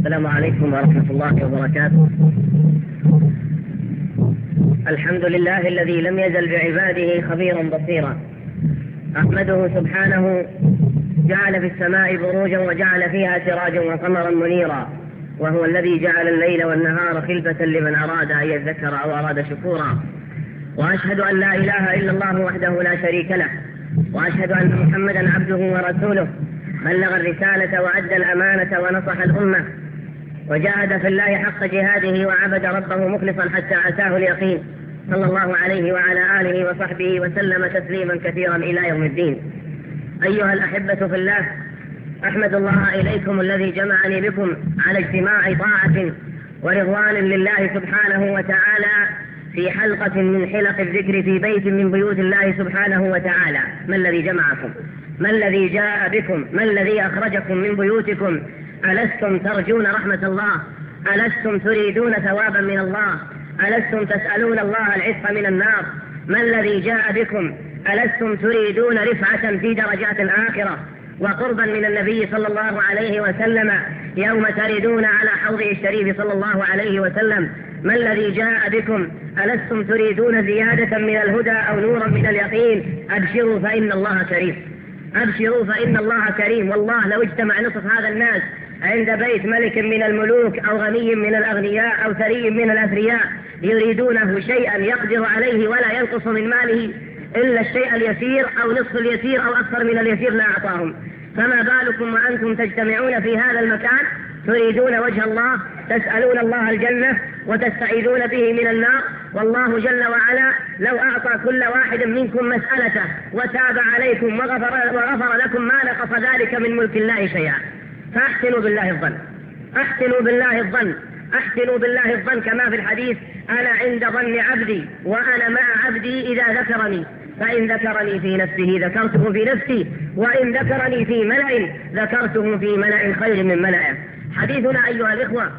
السلام عليكم ورحمة الله وبركاته. الحمد لله الذي لم يزل بعباده خبيرا بصيرا، أحمده سبحانه جعل في السماء بروجا وجعل فيها سراجا وقمرا منيرا، وهو الذي جعل الليل والنهار خلفة لمن أراد أن يذكر أو أراد شكورا. وأشهد أن لا إله إلا الله وحده لا شريك له، وأشهد أن محمدا عبده ورسوله بلغ الرسالة وأدى الأمانة ونصح الأمة وجاهد في الله حق جهاده وعبد ربه مخلصا حتى أتاه اليقين، صلى الله عليه وعلى آله وصحبه وسلم تسليما كثيرا إلى يوم الدين. أيها الأحبة في الله، أحمد الله إليكم الذي جمعني بكم على اجتماع طاعة ورضوان لله سبحانه وتعالى في حلقة من حلق الذكر في بيت من بيوت الله سبحانه وتعالى. ما الذي جمعكم؟ ما الذي جاء بكم؟ ما الذي أخرجكم من بيوتكم؟ ألستم ترجون رحمة الله؟ ألستم تريدون ثوابا من الله؟ ألستم تسألون الله العتق من النار؟ ما الذي جاء بكم؟ ألستم تريدون رفعة في درجات الآخرة وقربا من النبي صلى الله عليه وسلم يوم تردون على حوضه الشريف صلى الله عليه وسلم؟ ما الذي جاء بكم؟ ألستم تريدون زيادة من الهدى أو نورا من اليقين؟ أبشروا فإن الله كريم، أبشروا فإن الله كريم. والله لو اجتمع نصف هذا الناس عند بيت ملك من الملوك أو غني من الأغنياء أو ثري من الأثرياء يريدونه شيئا يقدر عليه ولا ينقص من ماله إلا الشيء اليسير أو نصف اليسير أو أكثر من اليسير لا أعطاهم، فما بالكم وأنتم تجتمعون في هذا المكان تريدون وجه الله، تسألون الله الجنة وتستعيذون به من النار. والله جل وعلا لو أعطى كل واحد منكم مسألته وتاب عليكم وغفر لكم ما نقص ذلك من ملك الله شيئا. فأحسنوا بالله الظن، أحسنوا بالله الظن، أحسنوا بالله الظن، كما في الحديث: أنا عند ظن عبدي وأنا مع عبدي إذا ذكرني، فإن ذكرني في نفسه ذكرته في نفسي، وإن ذكرني في ملأ ذكرته في ملأ خير من ملأه. حديثنا أيها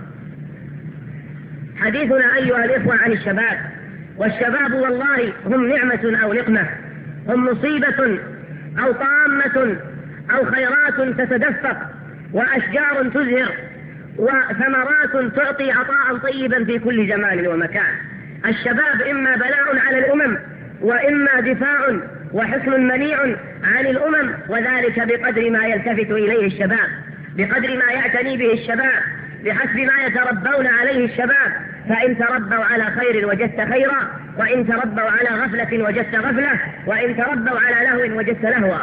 الإخوة عن الشباب، والشباب والله هم نعمة أو نقمة، هم مصيبة أو طامة أو خيرات تتدفق وأشجار تزهر وثمرات تعطي عطاء طيبا في كل زمان ومكان. الشباب إما بلاء على الأمم وإما دفاع وحصن منيع عن الأمم، وذلك بقدر ما يلتفت إليه الشباب، بقدر ما يعتني به الشباب، بحسب ما يتربون عليه الشباب. فإن تربوا على خير وجدت خيرا، وإن تربوا على غفلة وجدت غفلة، وإن تربوا على لهو وجدت لهوا.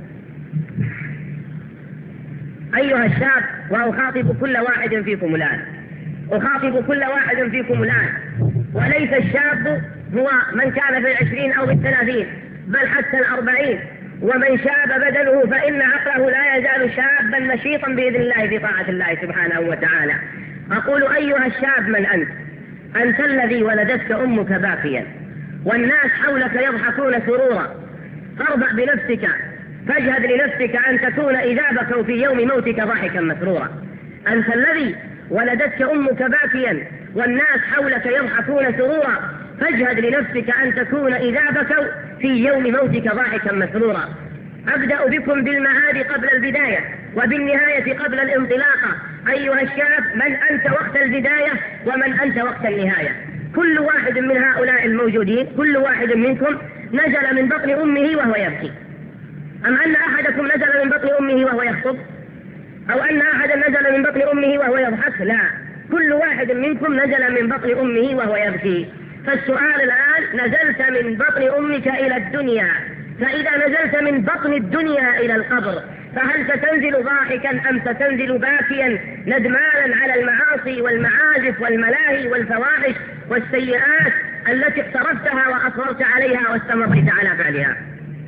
أيها الشاب، وأخاطب كل واحد فيكم الآن، أخاطب كل واحد فيكم الآن، وليس الشاب هو من كان في 20 أو 30 بل حتى 40. ومن شاب بدنه فإن عقله لا يزال شابا نشيطا بإذن الله في طاعة الله سبحانه وتعالى. أقول: أيها الشاب، من أنت؟ أنت الذي ولدتك أمك باكيا والناس حولك يضحكون سرورا، فاربع بنفسك، فاجهد لنفسك أن تكون إذا بكوا في يوم موتك ضحكا مسرورا. أنت الذي ولدتك أمك باكيا والناس حولك يضحكون سرورا، فاجهد لنفسك أن تكون إذا بكوا في يوم موتك ضاحكا مسرورا. أبدأ بكم بالمعاد قبل البداية وبالنهاية قبل الانطلاقة. أيها الشاب، من أنت وقت البداية ومن أنت وقت النهاية؟ كل واحد من هؤلاء الموجودين، كل واحد منكم نزل من بطن أمه وهو يبكي، أم أن أحدكم نزل من بطن أمه وهو يخطب، أو أن أحدا نزل من بطن أمه وهو يضحك؟ لا، كل واحد منكم نزل من بطن أمه وهو يبكي. فالسؤال الآن: نزلت من بطن أمك إلى الدنيا، فإذا نزلت من بطن الدنيا إلى القبر فهل ستنزل ضاحكا أم ستنزل باكيا ندمانا على المعاصي والمعازف والملاهي والفواحش والسيئات التي اقترفتها وأصررت عليها واستمرت على فعلها؟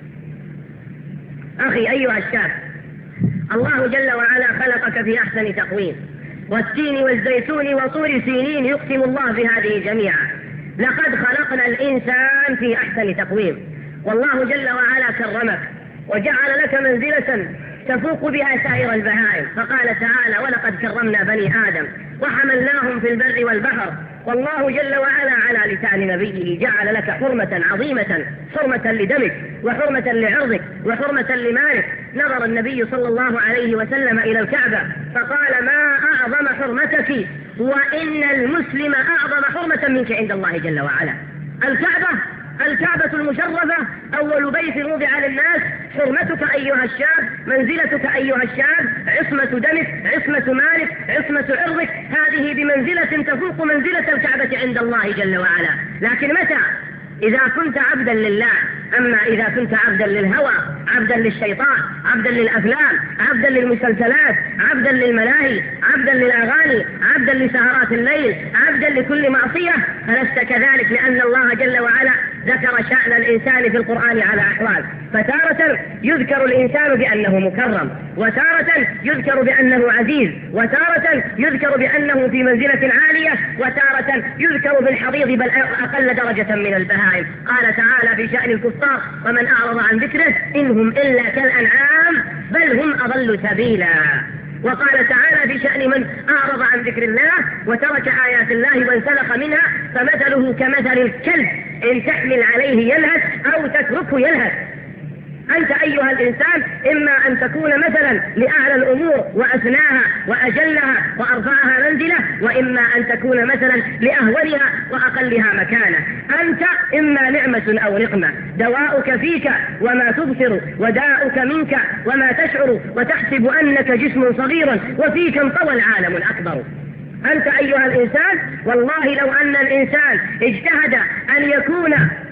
أخي أيها الشاب، الله جل وعلا خلقك في أحسن تقويم، والتين والزيتون وطور سينين، يقسم الله بهذه جميعا. لقد خلقنا الإنسان في أحسن تقويم، والله جل وعلا كرمك وجعل لك منزلة تفوق بها سائر البهائم، فقال تعالى: ولقد كرمنا بني آدم وحملناهم في البر والبحر. والله جل وعلا على لسان نبيه جعل لك حرمة عظيمة، حرمة لدمك وحرمة لعرضك وحرمة لمالك، نظر النبي صلى الله عليه وسلم إلى الكعبة فقال: ما أعظم حرمتك، وإن المسلم أعظم حرمة منك عند الله جل وعلا. الكعبة المشرفة أول بيت وضع للناس، حرمتك أيها الشاب، منزلتك أيها الشاب، عصمة دمك، عصمة مالك، عصمة عرضك، هذه بمنزلة تفوق منزلة الكعبة عند الله جل وعلا. لكن متى؟ إذا كنت عبدا لله. أما إذا كنت عبدا للهوى، عبدا للشيطان، عبدا للأفلام، عبدا للمسلسلات، عبدا للملاهي، عبدا للأغاني، عبدا لسهرات الليل، عبدا لكل معصية، فلست كذلك، لأن الله جل وعلا ذكر شأن الإنسان في القرآن على أحوال، فتارة يذكر الإنسان بأنه مكرم، وتارة يذكر بأنه عزيز، وتارة يذكر بأنه في منزلة عالية، وتارة يذكر بالحضيض بل أقل درجة من البهائم. قال تعالى في شأن الكفار: ومن أعرض عن ذكره إنهم إلا كالأنعام بل هم أضل سبيلا. وقال تعالى في شأن من أعرض عن ذكر الله وترك آيات الله وانسلخ منها فمثله كمثل الكلب إن تحمل عليه يلهث أو تتركه يلهث. أنت أيها الإنسان إما أن تكون مثلا لأعلى الأمور وأسناها وأجلها وأرفعها منزلة، وإما أن تكون مثلا لأهونها وأقلها مكانة. أنت إما نعمة أو نقمة، دواؤك فيك وما تبصر، وداؤك منك وما تشعر، وتحسب أنك جسم صغير وفيك انطوى العالم الأكبر. أنت أيها الإنسان والله لو أن الإنسان اجتهد أن يكون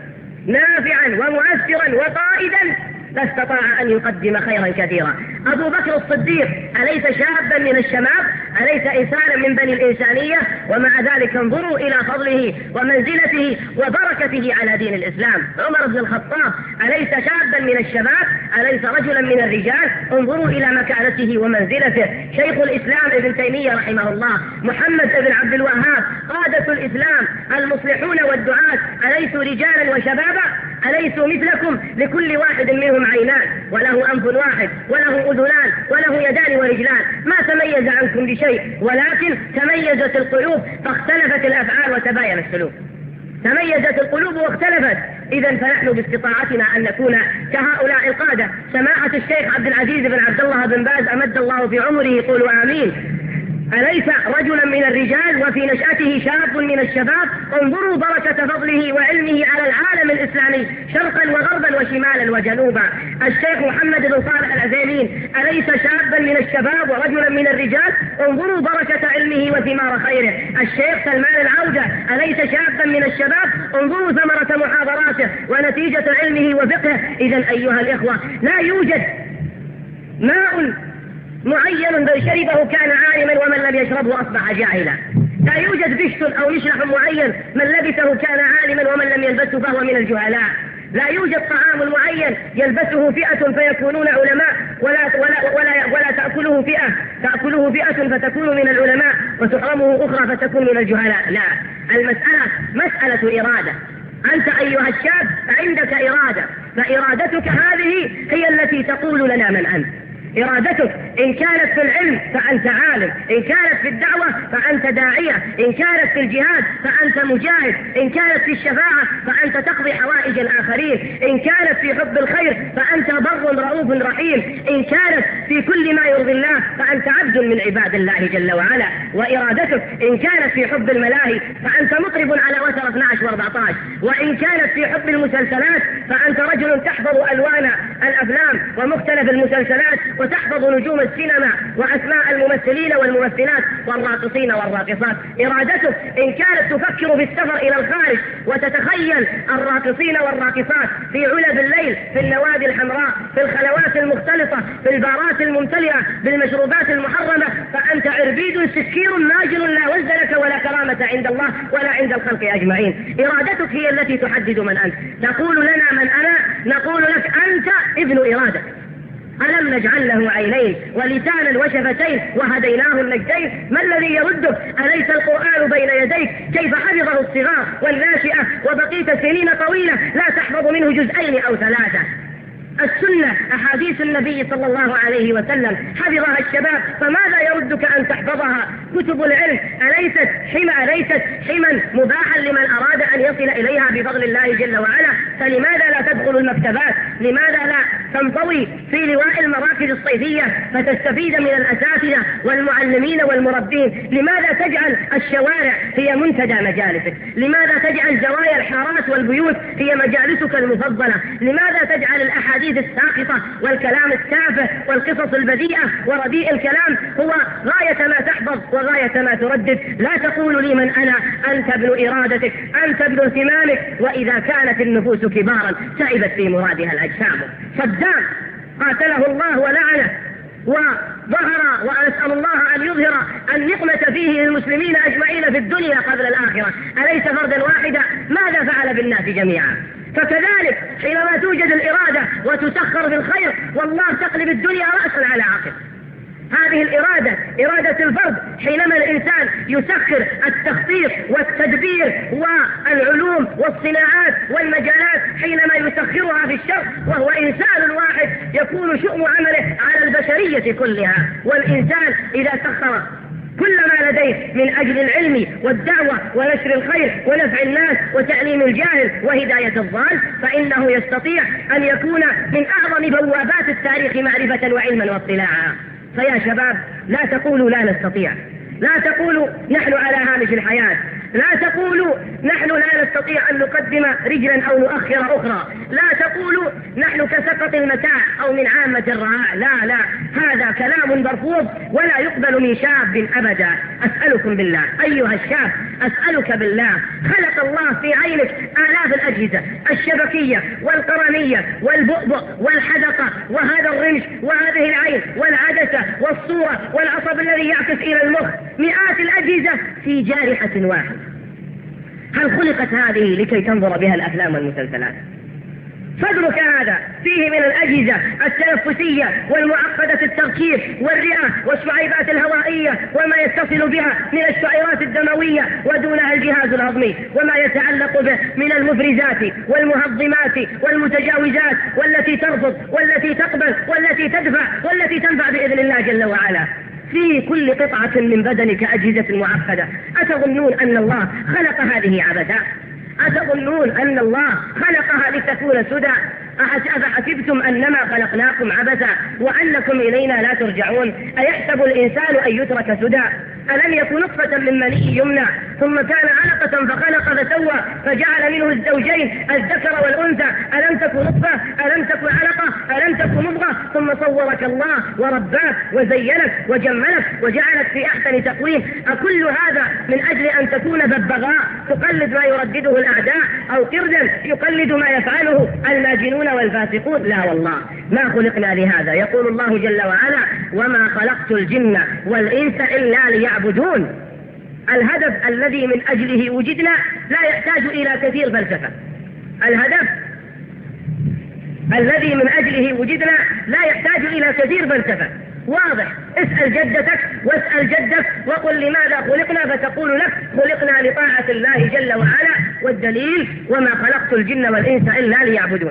نافعا ومؤثرا وقائدا لاستطاع أن يقدم خيرا كثيرا. أبو بكر الصديق أليس شابا من الشباب؟ أليس إنسانا من بني الإنسانية؟ ومع ذلك انظروا إلى فضله ومنزلته وبركته على دين الإسلام. عمر بن الخطاب أليس شابا من الشباب؟ أليس رجلا من الرجال؟ انظروا إلى مكانته ومنزلته. شيخ الإسلام ابن تيمية رحمه الله، محمد بن عبد الوهاب، قادة الإسلام المصلحون والدعاة أليسوا رجالا وشبابا؟ أليسوا مثلكم؟ لكل واحد منهم عينان وله أنف واحد وله أذنان وله يدان ورجلان، ما تميز عنكم بشيء، ولكن تميزت القلوب فاختلفت الأفعال وتباين السلوك. تميزت القلوب واختلفت. إذن فنحن باستطاعتنا أن نكون كهؤلاء القادة. سماحة الشيخ عبد العزيز بن عبد الله بن باز أمد الله في عمره، قولوا آمين، أليس رجلا من الرجال وفي نشأته شاب من الشباب؟ انظروا بركة فضله وعلمه على العالم الإسلامي شرقا وغربا وشمالا وجنوبا. الشيخ محمد بن صالح العثيمين أليس شابا من الشباب ورجلا من الرجال؟ انظروا بركة علمه وثمار خيره. الشيخ سلمان العودة أليس شابا من الشباب؟ انظروا ثمرة محاضراته ونتيجة علمه وفقهه. إذن أيها الإخوة لا يوجد ماء معين بل شربه كان عالما ومن لم يشربه أصبح جاهلا. لا يوجد بشت أو مشرح معين من لبسه كان عالما ومن لم يلبسه فهو من الجهلاء. لا يوجد طعام معين يلبسه فئة فيكونون علماء ولا تأكله فئة فتكون من العلماء وتحرمه أخرى فتكون من الجهلاء. لا، المسألة مسألة إرادة. أنت أيها الشاب عندك إرادة، فإرادتك هذه هي التي تقول لنا من أنت. إرادتك إن كانت في العلم فأنت عالم، إن كانت في الدعوة فأنت داعية، إن كانت في الجهاد فأنت مجاهد، إن كانت في الشفاعة فأنت تقضي حوائج الآخرين، إن كانت في حب الخير فأنت بر رؤوف رحيم، إن كانت في كل ما يرضي الله فأنت عبد من عباد الله جل وعلا. وإرادتك إن كانت في حب الملاهي فأنت مطرب على وتر 12 و14، وإن كانت في حب المسلسلات فأنت رجل تحفظ ألوان الأفلام ومختلف المسلسلات وتحفظ نجوم السينما وأسماء الممثلين والممثلات والراقصين والراقصات. إرادتك إن كانت تفكر بالسفر إلى الخارج وتتخيل الراقصين والراقصات في علب الليل، في النوادي الحمراء، في الخلوات المختلطة، في البارات الممتلئة بالمشروبات المحرمة، فأنت عربيد سكير ناجل لا وزن لك ولا كرامة عند الله ولا عند الخلق أجمعين. إرادتك هي التي تحدد من أنت. تقول لنا من أنا؟ نقول لك أنت ابن إرادة. ألم نجعل له عينين ولسانا وشفتين وهديناه النجدين؟ ما الذي يردك؟ أليس القرآن بين يديك؟ كيف حفظه الصغار والناشئة وبقيت سنين طويلة لا تحفظ منه جزئين أو 3؟ السنة أحاديث النبي صلى الله عليه وسلم حفظها الشباب، فماذا يردك أن تحفظها؟ كتب العلم أليست حما مباحا لمن أراد أن يصل إليها بفضل الله جل وعلا؟ فلماذا لا تدخل المكتبات؟ لماذا لا تنطوي في لواء المراكز الصيفية فتستفيد من الأساتذة والمعلمين والمربين؟ لماذا تجعل الشوارع هي منتدى مجالسك؟ لماذا تجعل زوايا الحارات والبيوت هي مجالسك المفضلة؟ لماذا تجعل الأحاديث الساقطة والكلام التافه والقصص البذيئة ورديء الكلام هو غاية ما تحفظ وغاية ما تردد؟ لا تقول لي من أنا، أنت ابن إرادتك، أنت ابن اهتمامك. وإذا كانت النفوس كبارا تعبت في مرادها الأجسام. صدام قاتله الله ولعنه وظهر، وأسأل الله أن يظهر النقمة فيه للمسلمين أجمعين في الدنيا قبل الآخرة، أليس فردا واحدا؟ ماذا فعل بالناس جميعا؟ فكذلك حينما توجد الإرادة وتسخر بالخير والله تقلب الدنيا رأسا على عقب. هذه الإرادة إرادة الفرد، حينما الإنسان يسخر التخطيط والتدبير والعلوم والصناعات والمجالات، حينما يسخرها في الشر وهو إنسان واحد يكون شؤم عمله على البشرية كلها. والإنسان إذا سخر كل ما لديه من أجل العلم والدعوة ونشر الخير ونفع الناس وتعليم الجاهل وهداية الضال، فإنه يستطيع أن يكون من أعظم بوابات التاريخ معرفة وعلما واطلاعا. فيا شباب، لا تقولوا لا نستطيع، لا تقولوا نحن على هامش الحياة، لا تقولوا نحن لا نستطيع أن نقدم رجلا أو نؤخر أخرى، لا تقولوا نحن كسقط المتاع أو من عامة الرعاع. لا لا، هذا كلام مرفوض ولا يقبل من شاب أبدا. أسألكم بالله أيها الشاب، أسألك بالله، خلق الله في عينك آلاف الأجهزة الشبكية والقرنية والبؤبؤ والحدقة وهذا الرمش وهذه العين والعدسة والصورة والعصب الذي يعكس إلى المخ، مئات الأجهزة في جارحة واحدة. هل خلقت هذه لكي تنظر بها الأفلام والمسلسلات؟ صدرك هذا فيه من الأجهزة التنفسية والمعقدة التركيب والرئة والشعيبات الهوائية وما يتصل بها من الشعيرات الدموية ودونها الجهاز الهضمي وما يتعلق به من المفرزات والمهضمات والمتجاوزات، والتي ترفض والتي تقبل والتي تدفع والتي تنفع بإذن الله جل وعلا. في كل قطعة من بدنك أجهزة معقدة. أتظنون أن الله خلق هذه عبثا؟ أتظنون أن الله خلقها لتكون سدى؟ أفحسبتم أنما خلقناكم عبثا وأنكم إلينا لا ترجعون؟ أيحسب الإنسان أن يترك سدى؟ ألم يكن نطفة من مني يمنى ثم كان علقة فخلق فسوى فجعل منه الزوجين الذكر والأنثى؟ ألم تكن نطفة؟ ألم تكن علقة؟ ألم تكن مضغة؟ ثم صورك الله ورباك وزينك وجملك وجعلك في أحسن تقويم. أكل هذا من أجل أن تكون ببغاء تقلد ما يردده الأعداء، أو قردا يقلد ما يفعله الماجنون والفاسقون؟ لا والله، ما خلقنا لهذا. يقول الله جل وعلا: وما خلقت الجن والإنس إلا ليعبدون. الهدف الذي من أجله وجدنا لا يحتاج إلى كثير فلسفة. الهدف الذي من أجله وجدنا لا يحتاج إلى كثير فلسفة، واضح. اسأل جدتك واسأل جدك وقل لماذا خلقنا، فتقول لك خلقنا لطاعة الله جل وعلا، والدليل: وما خلقت الجن والإنس إلا ليعبدون.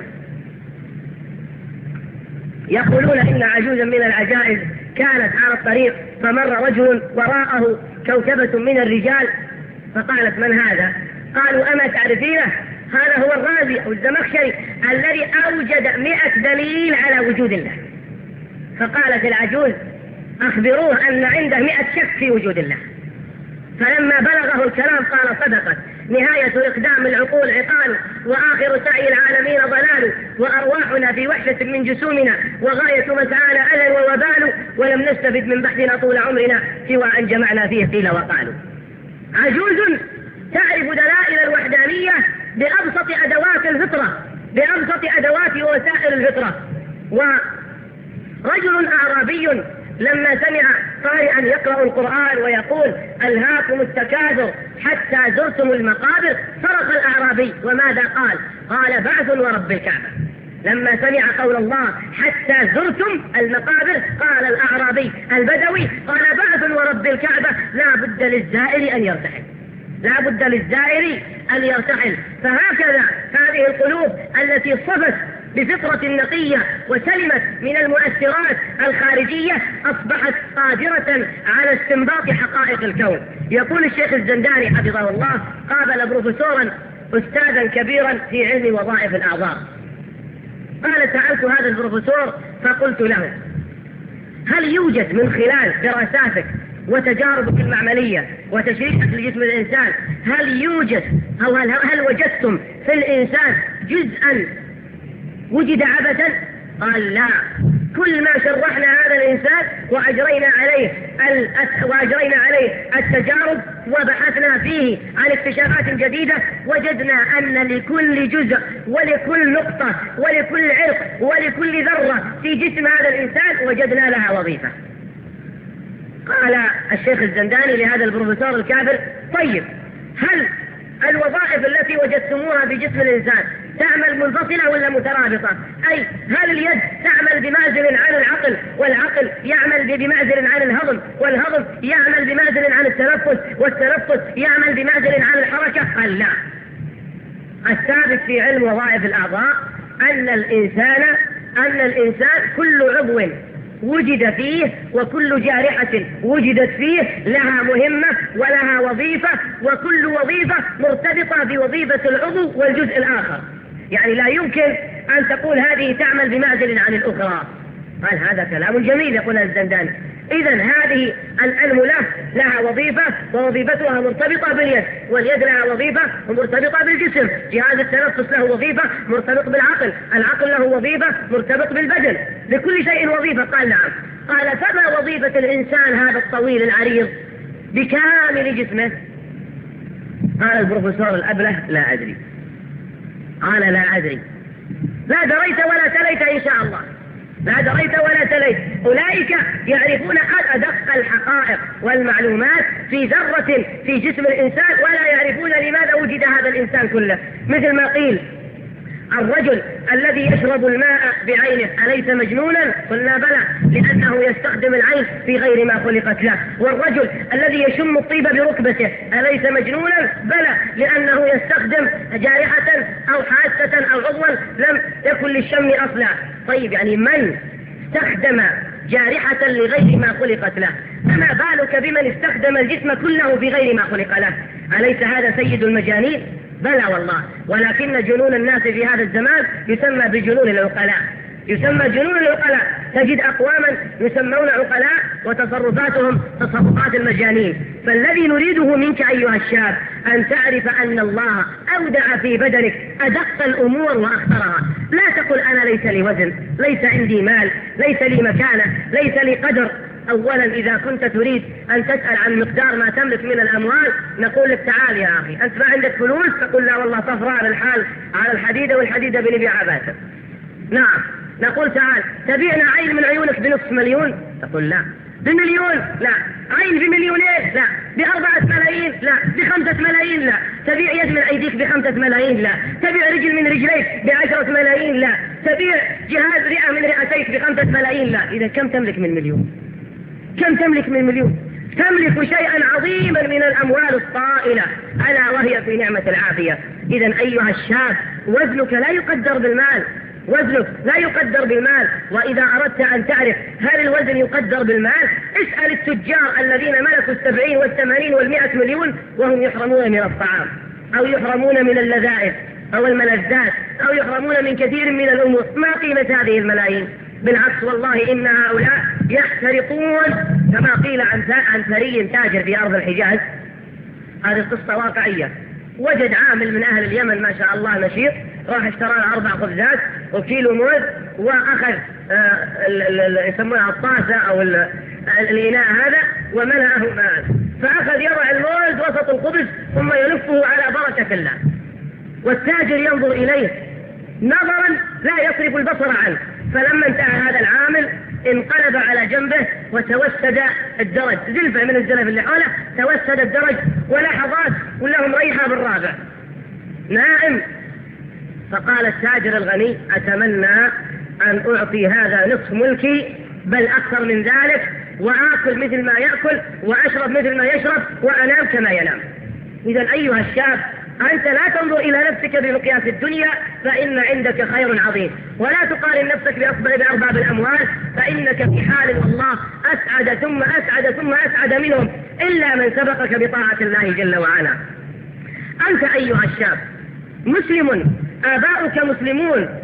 يقولون إن عجوزا من العجائز كانت على الطريق فمر رجل وراءه كوكبة من الرجال، فقالت: من هذا؟ قالوا: أما تعرفينه؟ هذا هو الرازي أو الزمخشري الذي أوجد 100 دليل على وجود الله. فقالت العجوز: أخبروه أن عنده 100 شك في وجود الله. فلما بلغه الكلام قال: صدقت، نهاية إقدام العقول عقال، وآخر سعي العالمين ضلال، وأرواحنا في وحشة من جسومنا، وغاية مسعانا أذى ووبال، ولم نستفد من بحثنا طول عمرنا سوى أن جمعنا فيه قيل وقالوا. عجوز تعرف دلائل الوحدانية بأبسط أدوات الفطرة، بأبسط أدوات ووسائل الفطرة. ورجل أعرابي لما سمع قارئا يقرأ القرآن ويقول: ألهاكم التكاثر حتى زرتم المقابر، صرخ الأعرابي. وماذا قال؟ قال: بعث ورب الكعبة. لما سمع قول الله حتى زرتم المقابر قال الأعرابي البدوي: قال: بعث ورب الكعبة، لا بد للزائر أن يرتحل، لا بد للزائر أن يرتحل. فهكذا هذه القلوب التي صفت بفطرة نقية وسلمت من المؤثرات الخارجية أصبحت قادرة على استنباط حقائق الكون. يقول الشيخ الزنداني حفظه الله: قابل بروفيسورا أستاذا كبيرا في علم وظائف الأعضاء، قال سألت هذا البروفيسور فقلت له هل يوجد من خلال دراساتك وتجاربك المعملية وتشريحك لجسم الإنسان هل يوجد أو هل وجدتم في الإنسان جزءا وجد عبثا؟ قال لا، كل ما شرحنا هذا الإنسان وأجرينا عليه التجارب وبحثنا فيه عن اكتشافات جديدة وجدنا أن لكل جزء ولكل نقطة ولكل عرق ولكل ذرة في جسم هذا الإنسان وجدنا لها وظيفة. قال الشيخ الزنداني لهذا البروفيسور الكافر طيب هل الوظائف التي وجدتموها بجسم الإنسان تعمل منفصلة ولا مترابطة؟ أي هل اليد تعمل بمعزل عن العقل والعقل يعمل بمعزل عن الهضم والهضم يعمل بمعزل عن التنفس والتنفس يعمل بمعزل عن الحركة؟ قال لا، الثابت في علم وظائف الأعضاء أن الإنسان كل عضو وجد فيه وكل جارحة وجدت فيه لها مهمة ولها وظيفة وكل وظيفة مرتبطة بوظيفة العضو والجزء الآخر، يعني لا يمكن أن تقول هذه تعمل بمعزل عن الأخرى. قال هذا كلام جميل يقول الزنداني، إذن هذه الأنملة لها وظيفة ووظيفتها مرتبطة باليد، واليد لها وظيفة ومرتبطة بالجسم، جهاز التنفس له وظيفة مرتبط بالعقل، العقل له وظيفة مرتبط بالبدن، لكل شيء وظيفة. قال نعم. قال فما وظيفة الإنسان هذا الطويل العريض بكامل جسمه؟ قال البروفيسور الأبله لا أدري. قال لا أدري، لا دريت ولا تليت إن شاء الله، لا دريت ولا تليت. أولئك يعرفون أدق الحقائق والمعلومات في ذرة في جسم الإنسان ولا يعرفون لماذا وجد هذا الإنسان كله. مثل ما قيل الرجل الذي يشرب الماء بعينه أليس مجنونا؟ قلنا بلى، لأنه يستخدم العين في غير ما خلقت له. والرجل الذي يشم الطيب بركبته أليس مجنونا؟ بلى، لأنه يستخدم جارحة أو حاسة أو عضوا لم يكن للشم أصلا. طيب يعني من استخدم جارحة لغير ما خلقت له، فما بالك بمن استخدم الجسم كله في غير ما خلق له؟ أليس هذا سيد المجانين؟ بلى والله، ولكن جنون الناس في هذا الزمان يسمى بجنون العقلاء، يسمى جنون العقلاء. تجد أقواما يسمون عقلاء وتصرفاتهم تصرفات المجانين. فالذي نريده منك أيها الشاب أن تعرف أن الله أودع في بدنك أدق الأمور وأخطرها. لا تقل أنا ليس لي وزن، ليس عندي مال، ليس لي مكانة، ليس لي قدر. أولا إذا كنت تريد أن تسأل عن مقدار ما تملك من الأموال نقول لك تعال يا أخي، أنت ما عندك فلوس؟ تقول لا والله صفراء على الحال على الحديدة والحديدة بنبيعها باسم. نعم. نقول تعال تبيعنا عين من عيونك بنصف مليون؟ تقول لا. بمليون؟ لا. عين بمليونين؟ لا. ب4 ملايين؟ لا. ب5 ملايين؟ لا. تبيع يد من أيديك ب5 ملايين؟ لا. تبيع رجل من رجليك ب10 ملايين؟ لا. تبيع جهاز رئة من رئتيك ب5 ملايين؟ لا. إذا كم تملك من مليون؟ كم تملك من مليون؟ تملك شيئا عظيما من الأموال الطائلة ألا وهي في نعمة العافية. إذن أيها الشاب وزنك لا يقدر بالمال، وزنك لا يقدر بالمال. وإذا أردت أن تعرف هل الوزن يقدر بالمال اسأل التجار الذين ملكوا 70 و80 و100 مليون وهم يحرمون من الطعام أو يحرمون من اللذائذ أو الملذات أو يحرمون من كثير من الأمور. ما قيمة هذه الملايين؟ بالعكس والله إن هؤلاء يحترقون كما قيل عن ثري تاجر في أرض الحجاز. هذه قصة واقعية. وجد عامل من أهل اليمن ما شاء الله نشيط، راح اشترى 4 خبزات وكيلو موز وأخذ يسمونها الطاسة أو الإناء هذا وملأه ماء، فأخذ يضع الموز وسط الخبز ثم يلفه على بركة الله، والتاجر ينظر إليه نظرا لا يصرف البصر عنه. فلما انتهى هذا العامل انقلب على جنبه وتوسد الدرج، زلفة من الزلف اللي حوله، توسد الدرج ولحظات ولهم ريحة بالرابع نائم. فقال التاجر الغني أتمنى أن أعطي هذا نصف ملكي بل أكثر من ذلك، وآكل مثل ما يأكل وأشرب مثل ما يشرب وأنام كما ينام. إذن أيها الشاب أنت لا تنظر إلى نفسك بمقياس الدنيا فإن عندك خير عظيم، ولا تقارن نفسك بأرباب الأموال فإنك في حال والله أسعد ثم أسعد ثم أسعد منهم إلا من سبقك بطاعة الله جل وعلا. أنت أيها الشاب مسلم، آباؤك مسلمون،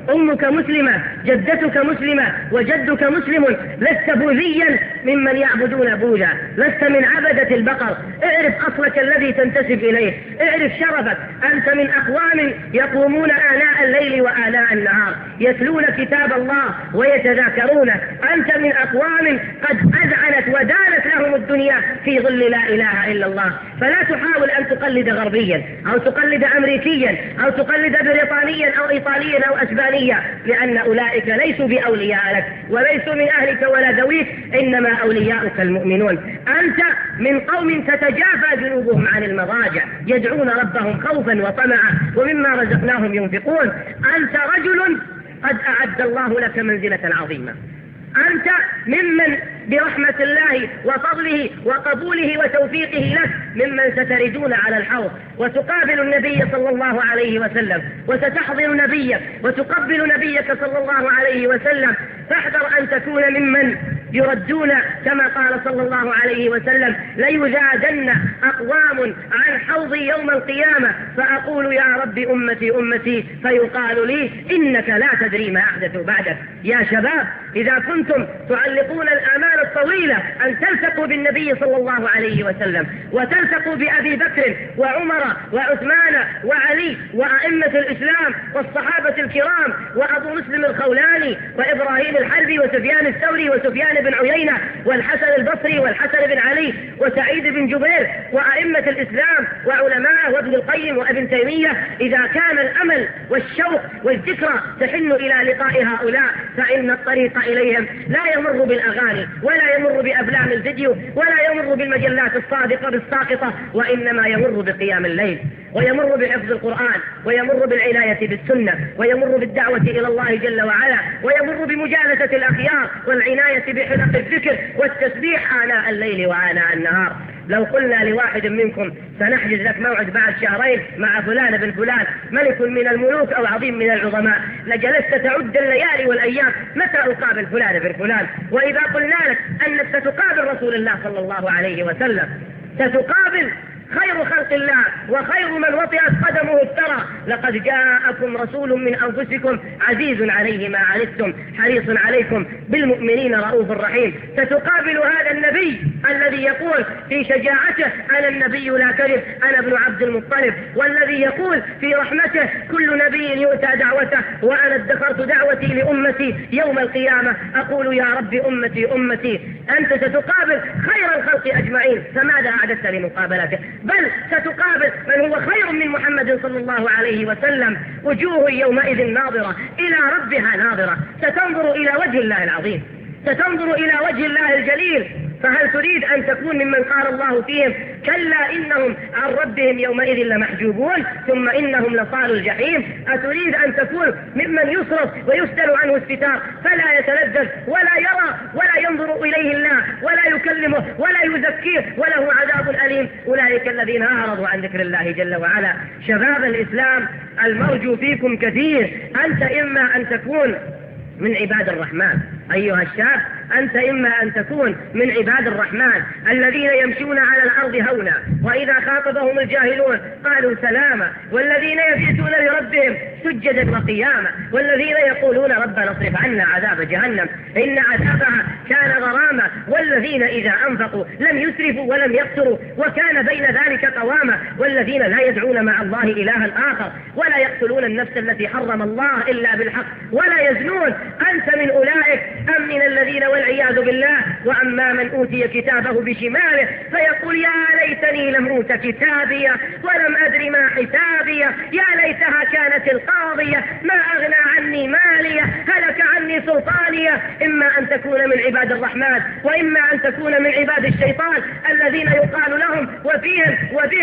أمك مسلمة، جدتك مسلمة، وجدك مسلم، لست بوذيا ممن يعبدون بوذا، لست من عبدة البقر. اعرف أصلك الذي تنتسب إليه، اعرف شرفك. أنت من أقوام يقومون آناء الليل وآناء النهار يتلون كتاب الله ويتذاكرونه. أنت من أقوام قد أذعنت ودانت لهم الدنيا في ظل لا إله إلا الله. فلا تحاول أن تقلد غربيا أو تقلد أمريكيا أو تقلد بريطانيا أو إيطاليا أو أسبانيا، لأن أولئك ليسوا بأولياء لك وليسوا من أهلك ولا ذويك، إنما أولياؤك المؤمنون. أنت من قوم تتجافى جنوبهم عن المضاجع يدعون ربهم خوفا وطمعا ومما رزقناهم ينفقون. أنت رجل قد أعد الله لك منزلة عظيمة. أنت ممن برحمة الله وفضله وقبوله وتوفيقه لك ممن ستردون على الحوض وتقابل النبي صلى الله عليه وسلم وستحضر نبيك وتقبل نبيك صلى الله عليه وسلم. فاحذر أن تكون ممن يردون كما قال صلى الله عليه وسلم: ليزادن أقوام عن حوضي يوم القيامة فأقول يا رب أمتي أمتي، فيقال لي إنك لا تدري ما أحدث بعدك. يا شباب، إذا كنتم تعلقون الآمال الطويلة أن تلتقوا بالنبي صلى الله عليه وسلم وتلتقوا بأبي بكر وعمر وعثمان وعلي وأئمة الإسلام والصحابة الكرام وأبو مسلم الخولاني وإبراهيم الحربي وسفيان الثوري وسفيان بن عيينة والحسن البصري والحسن بن علي وسعيد بن جبير وأئمة الإسلام وعلماء وابن القيم وابن تيمية، إذا كان الأمل والشوق والذكرى تحن إلى لقاء هؤلاء فإن الطريق إليهم لا يمر بالأغاني ولا يمر بأفلام الفيديو ولا يمر بالمجلات الصادقة بالساقطة، وإنما يمر بقيام الليل ويمر بحفظ القرآن ويمر بالعناية بالسنة ويمر بالدعوة إلى الله جل وعلا ويمر بمجالسة الأخيار والعناية بحلق الذكر والتسبيح آناء الليل وآناء النهار. لو قلنا لواحد منكم سنحجز لك موعد بعد شهرين مع فلان بن فلان ملك من الملوك أو عظيم من العظماء، لجلست تعد الليالي والأيام متى أقابل فلان بن فلان. وإذا قلنا لك أنك ستقابل رسول الله صلى الله عليه وسلم، ستقابل خير خلق الله وخير من وطئت قدمه الثرى، لقد جاءكم رسول من أنفسكم عزيز عليه ما عنتم حريص عليكم بالمؤمنين رؤوف رحيم. ستقابل هذا النبي الذي يقول في شجاعته: أنا النبي لا كذب، أنا ابن عبد المطلب، والذي يقول في رحمته: كل نبي يؤتى دعوته وأنا ادخرت دعوتي لأمتي يوم القيامة أقول يا رب أمتي أمتي. أنت ستقابل خير الخلق أجمعين، فماذا أعددت لمقابلته؟ بل ستقابل من هو خير من محمد صلى الله عليه وسلم. وجوه يومئذ ناظرة إلى ربها ناظرة، ستنظر إلى وجه الله العظيم، ستنظر إلى وجه الله الجليل. فهل تريد أن تكون ممن قال الله فيهم: كلا إنهم عن ربهم يومئذ لمحجوبون ثم إنهم لصالوا الجحيم؟ أتريد أن تكون ممن يصرف ويستر عنه الستار فلا يتلذذ ولا يرى ولا ينظر إليه الله ولا يكلمه ولا يزكيه وله عذاب أليم؟ أولئك الذين أعرضوا عن ذكر الله جل وعلا. شباب الإسلام، المرجو فيكم كثير. أنت إما أن تكون من عباد الرحمن أيها الشاب، أنت إما أن تكون من عباد الرحمن الذين يمشون على الأرض هونا وإذا خاطبهم الجاهلون قالوا سلاما، والذين يبيتون لربهم سجدا وقياما، والذين يقولون ربنا اصرف عنا عذاب جهنم إن عذابها كان غراما، والذين إذا أنفقوا لم يسرفوا ولم يقتروا وكان بين ذلك قواما، والذين لا يدعون مع الله إلها آخر ولا يقتلون النفس التي حرم الله إلا بالحق ولا يزنون. أنت من أولئك أم من الذين والعياذ بالله؟ وأما من أوتي كتابه بشماله فيقول يا ليتني لم أوت كتابيه ولم أدر ما حسابيه يا ليتها كانت القاضية ما أغنى عني ماليه هلك عني سلطانيه. إما أن تكون من عباد الرحمن وإما أن تكون من عباد الشيطان الذين يقال لهم وفيهم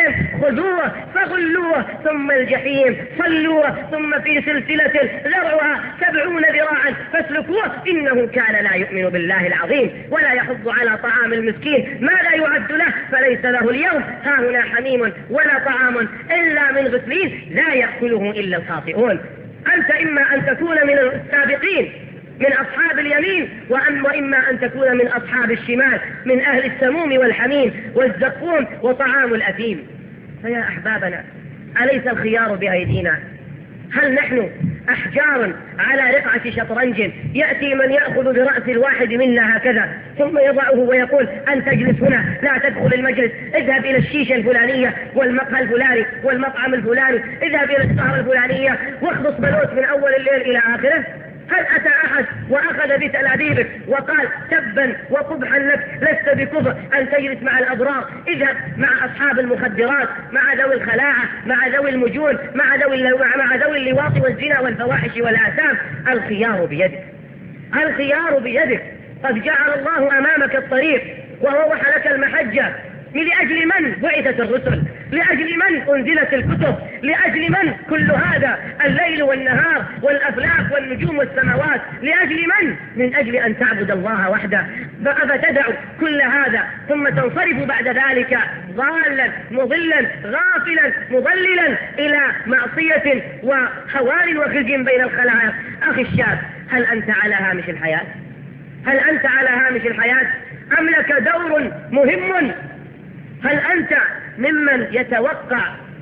خذوه فغلوه ثم الجحيم صلوه ثم في سلسلة ذرعها 70 ذراعا فاسلكوه إنه كان لا يؤمن بالله العظيم ولا يحض على طعام المسكين ما لا يعد له فليس له اليوم هاهنا حميم ولا طعام إلا من غسلين لا يأكله إلا الخاطئون. أنت إما أن تكون من السابقين من أصحاب اليمين وإما أن تكون من أصحاب الشمال من أهل السموم والحميم والزقوم وطعام الأثيم. فيا أحبابنا، أليس الخيار بأيدينا؟ هل نحن أحجار على رقعة شطرنج، يأتي من يأخذ برأس الواحد منا هكذا ثم يضعه ويقول أنت اجلس هنا، لا تدخل المجلس، اذهب إلى الشيشة الفلانية والمقهى الفلاني والمطعم الفلاني، اذهب إلى السهرة الفلانية واخلص بلوت من أول الليل إلى آخره. هل أتى أحد وأخذ بتلابيبك وقال تبا وقبحا لك، لست بكفر أن تجلس مع الأبرار، اذهب مع أصحاب المخدرات، مع ذوي الخلاعة، مع ذوي المجون، مع ذوي اللواط والزنا والفواحش والآثام؟ الخيار بيدك، الخيار بيدك. قد جعل الله أمامك الطريق ووضح لك المحجة. لأجل من بعثت الرسل؟ لأجل من أنزلت الكتب؟ لأجل من كل هذا الليل والنهار والأفلاك والنجوم والسماوات؟ لأجل من أجل أن تعبد الله وحده. أفتدع كل هذا ثم تنصرف بعد ذلك ضالا مضلا غافلا مضللا إلى معصية وحوال وخزي بين الخلائق؟ أخي الشاب، هل أنت على هامش الحياة؟ هل أنت على هامش الحياة أم لك دور مهم؟ هل أنت ممن يتوقع؟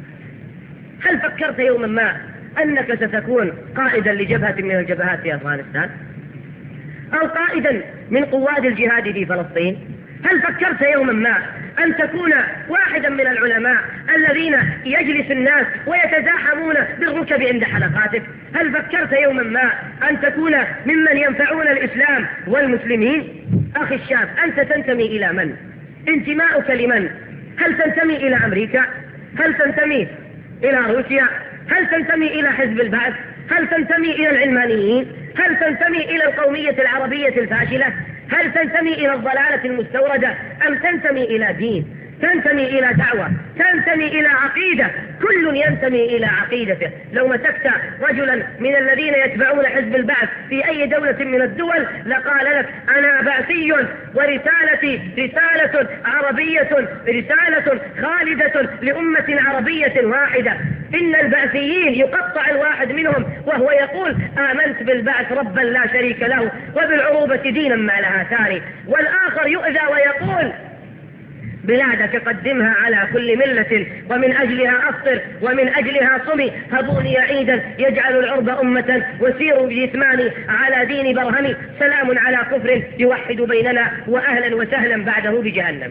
هل فكرت يوما ما أنك ستكون قائدا لجبهة من الجبهات في أفغانستان أو قائدا من قوات الجهاد في فلسطين؟ هل فكرت يوما ما أن تكون واحدا من العلماء الذين يجلس الناس ويتزاحمون بالركب عند حلقاتك؟ هل فكرت يوما ما أن تكون ممن ينفعون الإسلام والمسلمين؟ أخي الشاب، أنت تنتمي إلى من؟ انتماؤك لمن؟ هل تنتمي إلى أمريكا؟ هل تنتمي إلى روسيا؟ هل تنتمي إلى حزب البعث؟ هل تنتمي إلى العلمانيين؟ هل تنتمي إلى القومية العربية الفاشلة؟ هل تنتمي إلى الضلالة المستوردة أم تنتمي إلى دين؟ تنتمي إلى دعوة؟ تنتمي إلى عقيدة؟ كل ينتمي إلى عقيدته. لو مسكت رجلا من الذين يتبعون حزب البعث في أي دولة من الدول لقال لك أنا بعثي ورسالتي رسالة عربية، رسالة خالدة لأمة عربية واحدة. إن البعثيين يقطع الواحد منهم وهو يقول آمنت بالبعث ربا لا شريك له وبالعروبة دينا ما لها ثاني، والآخر يؤذى ويقول بلادك قدمها على كل ملة ومن أجلها أفطر ومن أجلها صمي، هبوني عيدا يجعل العرب أمة وسيروا بجثماني على دين برهمي، سلام على كفر يوحد بيننا وأهلا وسهلا بعده بجهنم.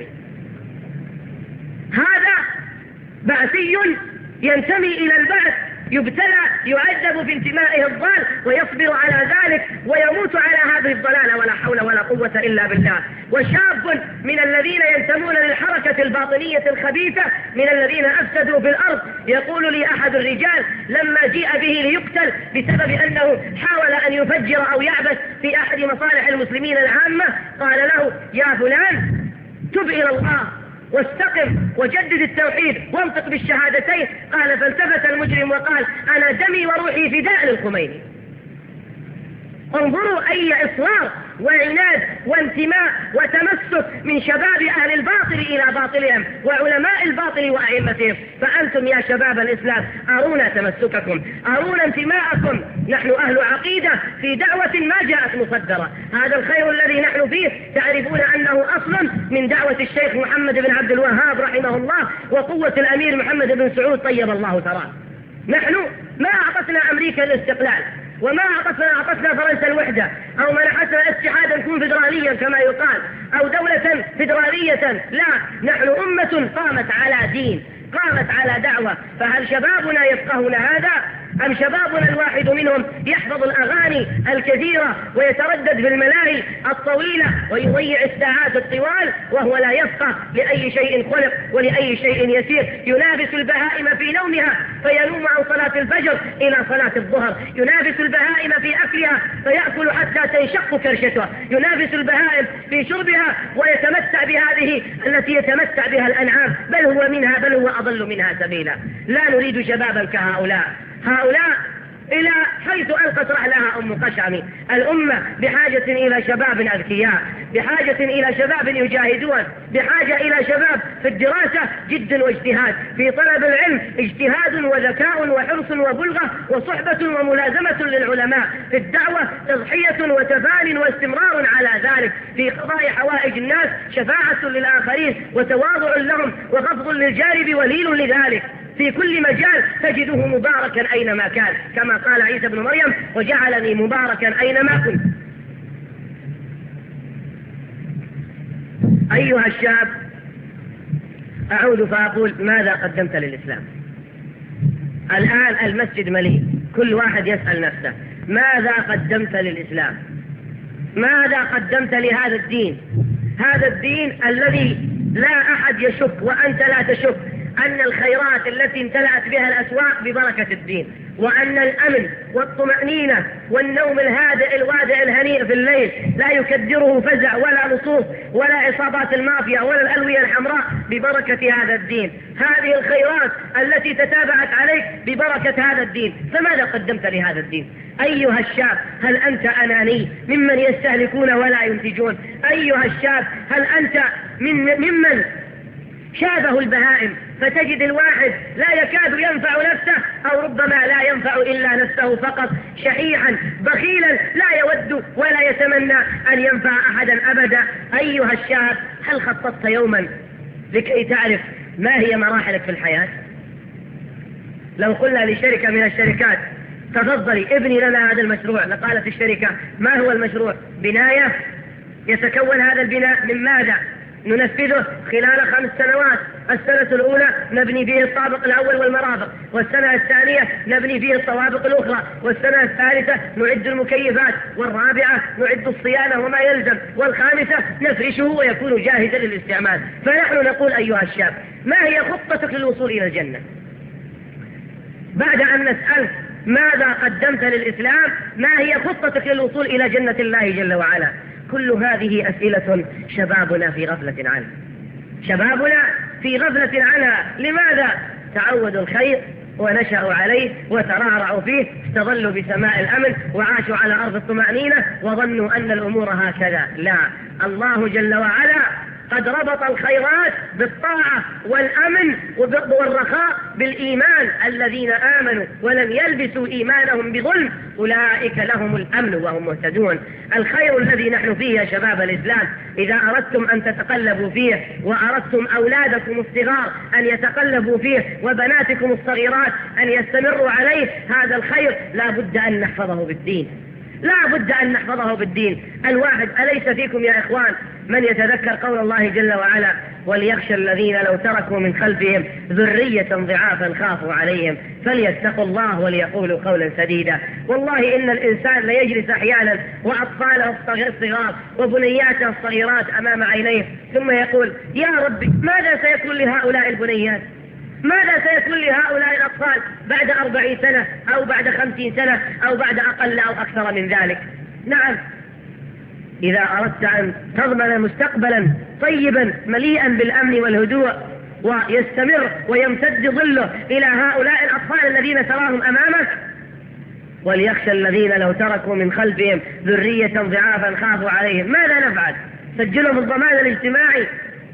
هذا بعثي ينتمي إلى البعث، يبتلى يعذب في انتمائه الضال ويصبر على ذلك ويموت على هذه الضلالة ولا حول ولا قوة إلا بالله. وشاب من الذين ينتمون للحركة الباطنية الخبيثة من الذين أفسدوا في الأرض يقول لي أحد الرجال لما جيء به ليقتل بسبب أنه حاول أن يفجر أو يعبث في أحد مصالح المسلمين العامة، قال له يا فلان تب إلى الله واستقم وجدد التوحيد وانطق بالشهادتين. قال فالتفت المجرم وقال أنا دمي وروحي فداء للخميني. انظروا أي إصرار وعناد وانتماء وتمسك من شباب أهل الباطل إلى باطلهم وعلماء الباطل وأئمتهم. فأنتم يا شباب الإسلام أرونا تمسككم، أرونا انتماءكم. نحن أهل عقيدة في دعوة ما جاءت مصدرة. هذا الخير الذي نحن فيه تعرفون أنه أصل من دعوة الشيخ محمد بن عبد الوهاب رحمه الله وقوة الأمير محمد بن سعود طيب الله ثراه. نحن ما أعطتنا أمريكا الاستقلال وما أعطتنا فرنسا الوحدة أو منحتنا اتحادا كونفدراليا كما يقال أو دولة فدرالية، لا، نحن أمة قامت على دين، قامت على دعوة. فهل شبابنا يفقهون هذا أم شبابنا الواحد منهم يحفظ الأغاني الكثيرة ويتردد في الملاهي الطويلة ويضيع الساعات الطوال وهو لا يفقه لأي شيء خلق ولأي شيء يسير؟ ينافس البهائم في نومها فينوم عن صلاة الفجر إلى صلاة الظهر، ينافس البهائم في أكلها فيأكل حتى تنشق كرشتها، ينافس البهائم في شربها ويتمتع بهذه التي يتمتع بها الأنعام، بل هو منها بل هو أضل منها سبيلا. لا نريد شبابا كهؤلاء. هؤلاء إلى حيث ألقت رحلها أم قشعمي. الأمة بحاجة إلى شباب أذكياء، بحاجة إلى شباب يجاهدون، بحاجة إلى شباب في الدراسة جد واجتهاد، في طلب العلم اجتهاد وذكاء وحرص وبلغة وصحبة وملازمة للعلماء، في الدعوة تضحية وتفان واستمرار على ذلك، في قضاء حوائج الناس شفاعة للآخرين وتواضع لهم وخفض للجانب ولين لذلك. في كل مجال تجده مباركا أينما كان، كما قال عيسى بن مريم وجعلني مباركا أينما كنت. أيها الشاب، أعود فأقول ماذا قدمت للإسلام؟ الآن المسجد مليء، كل واحد يسأل نفسه ماذا قدمت للإسلام؟ ماذا قدمت لهذا الدين؟ هذا الدين الذي لا أحد يشك وأنت لا تشك أن الخيرات التي امتلأت بها الأسواق ببركة الدين، وأن الأمن والطمأنينة والنوم الهادئ الوادئ الهنيء في الليل لا يكدره فزع ولا لصوص ولا عصابات المافيا ولا الألوية الحمراء ببركة هذا الدين. هذه الخيرات التي تتابعت عليك ببركة هذا الدين، فماذا قدمت لهذا الدين؟ أيها الشاب، هل أنت أناني ممن يستهلكون ولا ينتجون؟ أيها الشاب، هل أنت ممن شابه البهائم فتجد الواحد لا يكاد ينفع نفسه أو ربما لا ينفع إلا نفسه فقط، شحيحا بخيلا لا يود ولا يتمنى أن ينفع أحدا أبدا؟ أيها الشاب، هل خططت يوما لكي تعرف ما هي مراحلك في الحياة؟ لو قلنا لشركة من الشركات تفضلي ابني لنا هذا المشروع، لقالت الشركة ما هو المشروع؟ بناية، يتكون هذا البناء من ماذا؟ ننفذه خلال 5 سنوات، السنة الأولى نبني فيه الطابق الأول والمرافق، والسنة الثانية نبني فيه الطوابق الأخرى، والسنة الثالثة نعد المكيفات، والرابعة نعد الصيانة وما يلزم، والخامسة نفرشه ويكون جاهزا للاستعمال. فنحن نقول أيها الشاب، ما هي خطتك للوصول إلى الجنة؟ بعد أن نسأل ماذا قدمت للإسلام، ما هي خطتك للوصول إلى جنة الله جل وعلا؟ كل هذه أسئلة شبابنا في غفلة عنها، شبابنا في غفلة عنها. لماذا؟ تعودوا الخير ونشأوا عليه وترعرعوا فيه، استظلوا بسماء الأمن وعاشوا على أرض الطمأنينة وظنوا أن الأمور هكذا. لا، الله جل وعلا قد ربط الخيرات بالطاعة والأمن والرخاء بالإيمان. الذين آمنوا ولم يلبسوا إيمانهم بظلم أولئك لهم الأمن وهم مهتدون. الخير الذي نحن فيه يا شباب الإسلام، إذا أردتم أن تتقلبوا فيه وأردتم أولادكم الصغار أن يتقلبوا فيه وبناتكم الصغيرات أن يستمروا عليه، هذا الخير لا بد أن نحفظه بالدين، لا بد أن نحفظه بالدين. الواحد، أليس فيكم يا إخوان من يتذكر قول الله جل وعلا وليخشى الذين لو تركوا من خلفهم ذرية ضعافا خافوا عليهم فليتقوا الله وليقولوا قولا سديدا. والله إن الإنسان ليجلس أحيانا وأطفاله الصغار وبنياته الصغيرات أمام عينيه ثم يقول يا ربي ماذا سيكون لهؤلاء البنيات؟ ماذا سيكون لهؤلاء الأطفال بعد 40 سنة أو بعد 50 سنة أو بعد أقل أو أكثر من ذلك؟ نعم، إذا أردت أن تضمن مستقبلا طيبا مليئا بالأمن والهدوء ويستمر ويمتد ظله إلى هؤلاء الأطفال الذين تراهم أمامك، وليخشى الذين لو تركوا من خلفهم ذرية ضعافا خافوا عليهم، ماذا نفعل؟ سجلهم الضمان الاجتماعي،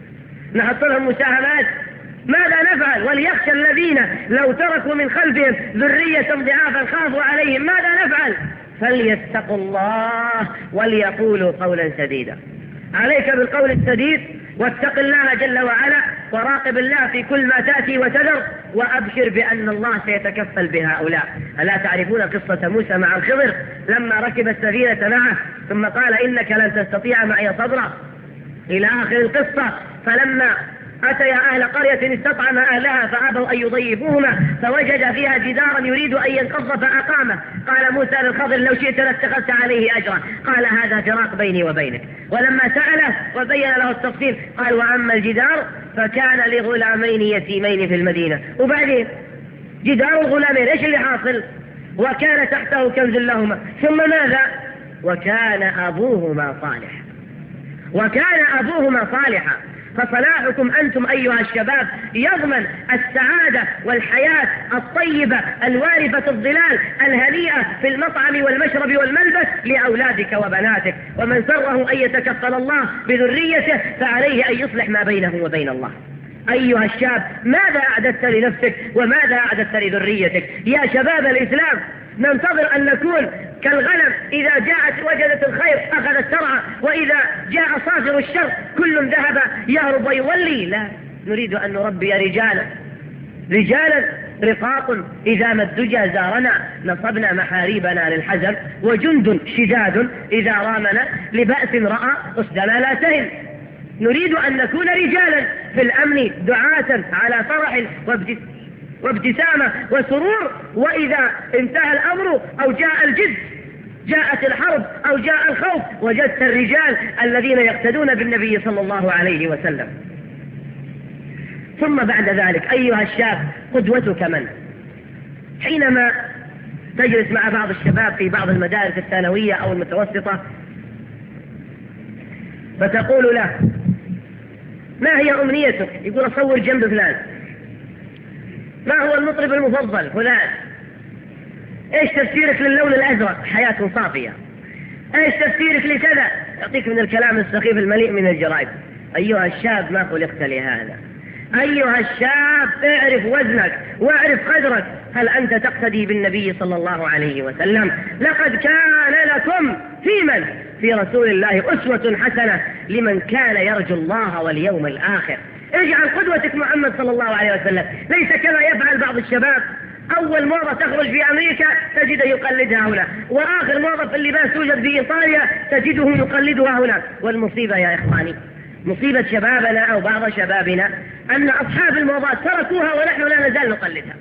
نحط لهم مساهمات، ماذا نفعل؟ وليخشى الذين لو تركوا من خلفهم ذرية ضعافا خافوا عليهم، ماذا نفعل؟ فليتقوا الله وليقولوا قولا سديدا. عليك بالقول السديد، واتق الله جل وعلا وراقب الله في كل ما تأتي وتذر، وأبشر بأن الله سيتكفل بهؤلاء. ألا تعرفون قصة موسى مع الخضر لما ركب السفينة معه ثم قال إنك لن تستطيع معي صبرا إلى آخر القصة؟ فلما أتيا أهل قرية استطعم أهلها فأبوا أن يضيفوهما فوجد فيها جدارا يريد أن ينقض فأقامه. قال موسى للخضر لو شئت لاتخذت عليه أجرا، قال هذا فراق بيني وبينك. ولما سأله وبين له التفصيل قال وأما الجدار فكان لغلامين يتيمين في المدينة. وبعدين جدار الغلامين إيش اللي حاصل؟ وكان تحته كنز لهما، ثم ماذا؟ وكان أبوهما صالحا. فصلاحكم أنتم أيها الشباب يضمن السعادة والحياة الطيبة الوارفة الظلال الهنيئة في المطعم والمشرب والملبس لأولادك وبناتك. ومن سره أن يتكفل الله بذريته فعليه أن يصلح ما بينه وبين الله. أيها الشاب، ماذا أعددت لنفسك وماذا أعددت لذريتك؟ يا شباب الإسلام، ننتظر أن نكون كالغنم إذا جاءت وجدت الخير أخذت ترعى، وإذا جاء صاغر الشر كل ذهب يهرب ويولي. لا، نريد أن نربي رجالا رجالا رقاق إذا ما الدجى زارنا نصبنا محاريبنا للحزم، وجند شداد إذا رامنا لبأس رأى أسدنا لا تهن. نريد أن نكون رجالا في الأمن دعاة على فرح وابتسامة وسرور، وإذا انتهى الأمر أو جاء الجد، جاءت الحرب أو جاء الخوف، وجدت الرجال الذين يقتدون بالنبي صلى الله عليه وسلم. ثم بعد ذلك أيها الشاب قدوتك من؟ حينما تجلس مع بعض الشباب في بعض المدارس الثانوية أو المتوسطة فتقول له ما هي أمنيتك؟ يقول أصور جنب فلان. ما هو المطرب المفضل؟ فلان. ايش تفسيرك للون الأزرق؟ حياة صافية. ايش تفسيرك لكذا؟ يعطيك من الكلام السخيف المليء من الجرائد. أيها الشاب ما خلقت لهذا. أيها الشاب اعرف وزنك واعرف قدرك. هل أنت تقتدي بالنبي صلى الله عليه وسلم؟ لقد كان لكم في رسول الله أسوة حسنة لمن كان يرجو الله واليوم الآخر. اجعل قدوتك محمد صلى الله عليه وسلم، ليس كما يفعل بعض الشباب. أول موضة تخرج في أمريكا تجده يقلدها هنا، وآخر موضة في اللباس توجد في إيطاليا تجده يقلدها هنا. والمصيبة يا إخواني، مصيبة شبابنا أو بعض شبابنا أن أصحاب الموضات تركوها ونحن لا نزال نقلدها.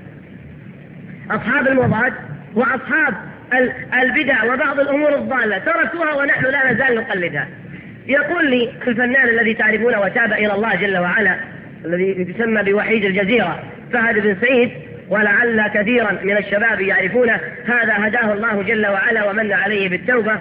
أصحاب الموضات وأصحاب البدع وبعض الأمور الضالة تركوها ونحن لا نزال نقلدها. يقول لي الفنان الذي تعرفونه وتاب إلى الله جل وعلا الذي يسمى بوحيد الجزيرة فهد بن سعيد، ولعل كثيرا من الشباب يعرفونه، هذا هداه الله جل وعلا ومن عليه بالتوبة.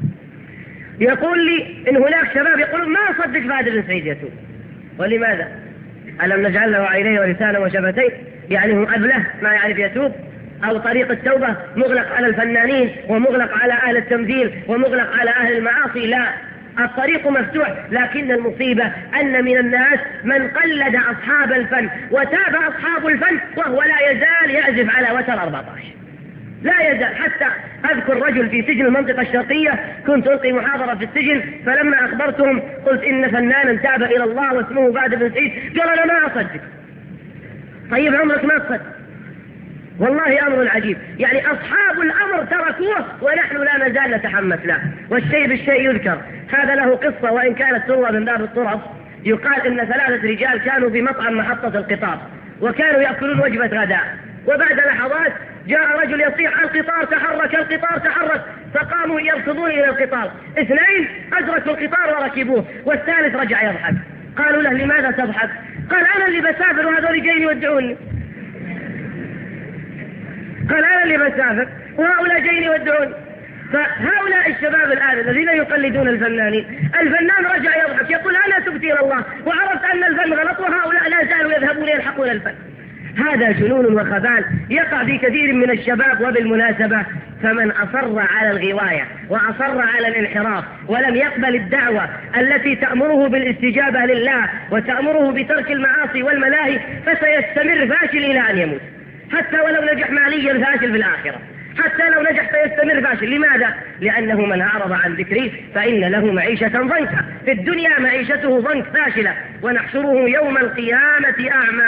يقول لي إن هناك شباب يقولون ما أصدق فهد بن سعيد يتوب. ولماذا؟ ألم نجعل له عينين ولسانا وشفتين؟ يعني هو أبله ما يعرف يتوب؟ أو طريق التوبة مغلق على الفنانين ومغلق على أهل التمثيل ومغلق على أهل المعاصي؟ لا، الطريق مفتوح، لكن المصيبة أن من الناس من قلد أصحاب الفن وتاب أصحاب الفن وهو لا يزال يعزف على وتر 14. لا يزال. حتى أذكر رجل في سجن المنطقة الشرقية كنت ألقي محاضرة في السجن، فلما أخبرتهم قلت إن فنانا تاب إلى الله واسمه فهد بن سعيد، قال أنا ما أصدق. طيب عمرك ما تصدق؟ والله أمر عجيب. يعني أصحاب الأمر تركوه ونحن لا نزال نتحمس له. والشيء بالشيء يذكر. هذا له قصة وإن كانت تروى من باب الطرف. يقال إن 3 رجال كانوا بمطعم محطة القطار وكانوا يأكلون وجبة غداء، وبعد لحظات جاء رجل يصيح القطار تحرك القطار تحرك، فقاموا يركضون إلى القطار. 2 أدركوا القطار وركبوه، والثالث رجع يضحك. قالوا له لماذا تضحك؟ قال أنا اللي بسافر وهذول جايين يودعوني. قال أنا اللي بسافر وهؤلاء جايين يودعوني. فهؤلاء الشباب الآن الذين يقلدون الفنانين، الفنان رجع يضحك يقول أنا تبت إلى الله وعرفت أن الفن غلط، وهؤلاء لا زالوا يذهبون يلحقون الفن. هذا جنون وخبال يقع في كثير من الشباب. وبالمناسبة فمن أصر على الغواية وأصر على الانحراف ولم يقبل الدعوة التي تأمره بالاستجابة لله وتأمره بترك المعاصي والملاهي فسيستمر فاشل إلى أن يموت، حتى ولو نجح ماليا فاشل في الآخرة، حتى لو نجح سيستمر فاشل. لماذا؟ لأنه من أعرض عن ذكري فإن له معيشة ضنكا، في الدنيا معيشته ضنك فاشلة، ونحشره يوم القيامة أعمى.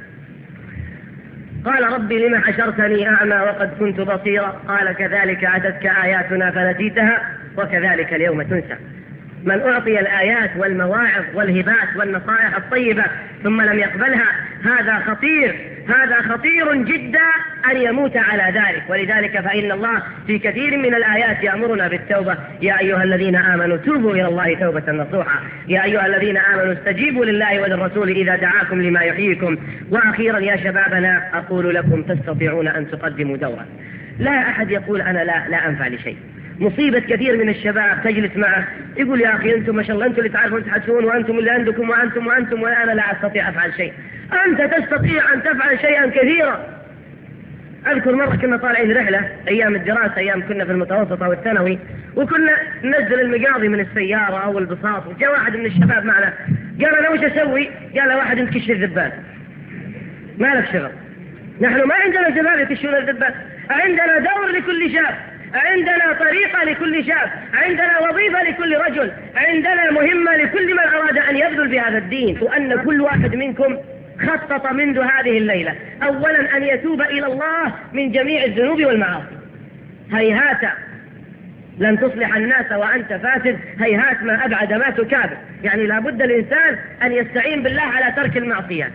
قال ربي لما حشرتني أعمى وقد كنت بصيرا؟ قال كذلك أتتك آياتنا فنسيتها وكذلك اليوم تنسى. من أعطي الآيات والمواعظ والهبات والنصائح الطيبة ثم لم يقبلها هذا خطير جدا أن يموت على ذلك. ولذلك فإن الله في كثير من الآيات يأمرنا بالتوبة. يا أيها الذين آمنوا توبوا إلى الله توبة نصوحا. يا أيها الذين آمنوا استجيبوا لله وللرسول إذا دعاكم لما يحييكم. وأخيرا يا شبابنا أقول لكم تستطيعون أن تقدموا دورا. لا أحد يقول أنا لا أنفع لشيء. مصيبة كثير من الشباب تجلس معه يقول يا أخي أنتم ما شاء الله أنتم اللي تعرفون تحدثون وأنتم اللي عندكم وأنتم وأنا لا أستطيع أفعل شيء. أنت تستطيع أن تفعل شيئا كثيرا. أذكر مرة كنا طالعين رحلة أيام الدراسة، أيام كنا في المتوسطة والثانوي، وكنا ننزل المقاضي من السيارة أو البساط، وجاء واحد من الشباب معنا قال أنا وش أسوي؟ قال له واحد ينكش الذبان. ما لك شغل، نحن ما عندنا شباب يكشون الذبان، عندنا دور لكل شاب، عندنا طريقة لكل شاب، عندنا وظيفة لكل رجل، عندنا مهمة لكل من أراد أن يبذل بهذا الدين. وأن كل واحد منكم خطط منذ هذه الليلة أولا أن يتوب إلى الله من جميع الذنوب والمعاصي. هيهات لن تصلح الناس وأنت فاسد، هيهات ما أبعد ما تكابر. يعني لا بد الإنسان أن يستعين بالله على ترك المعصية.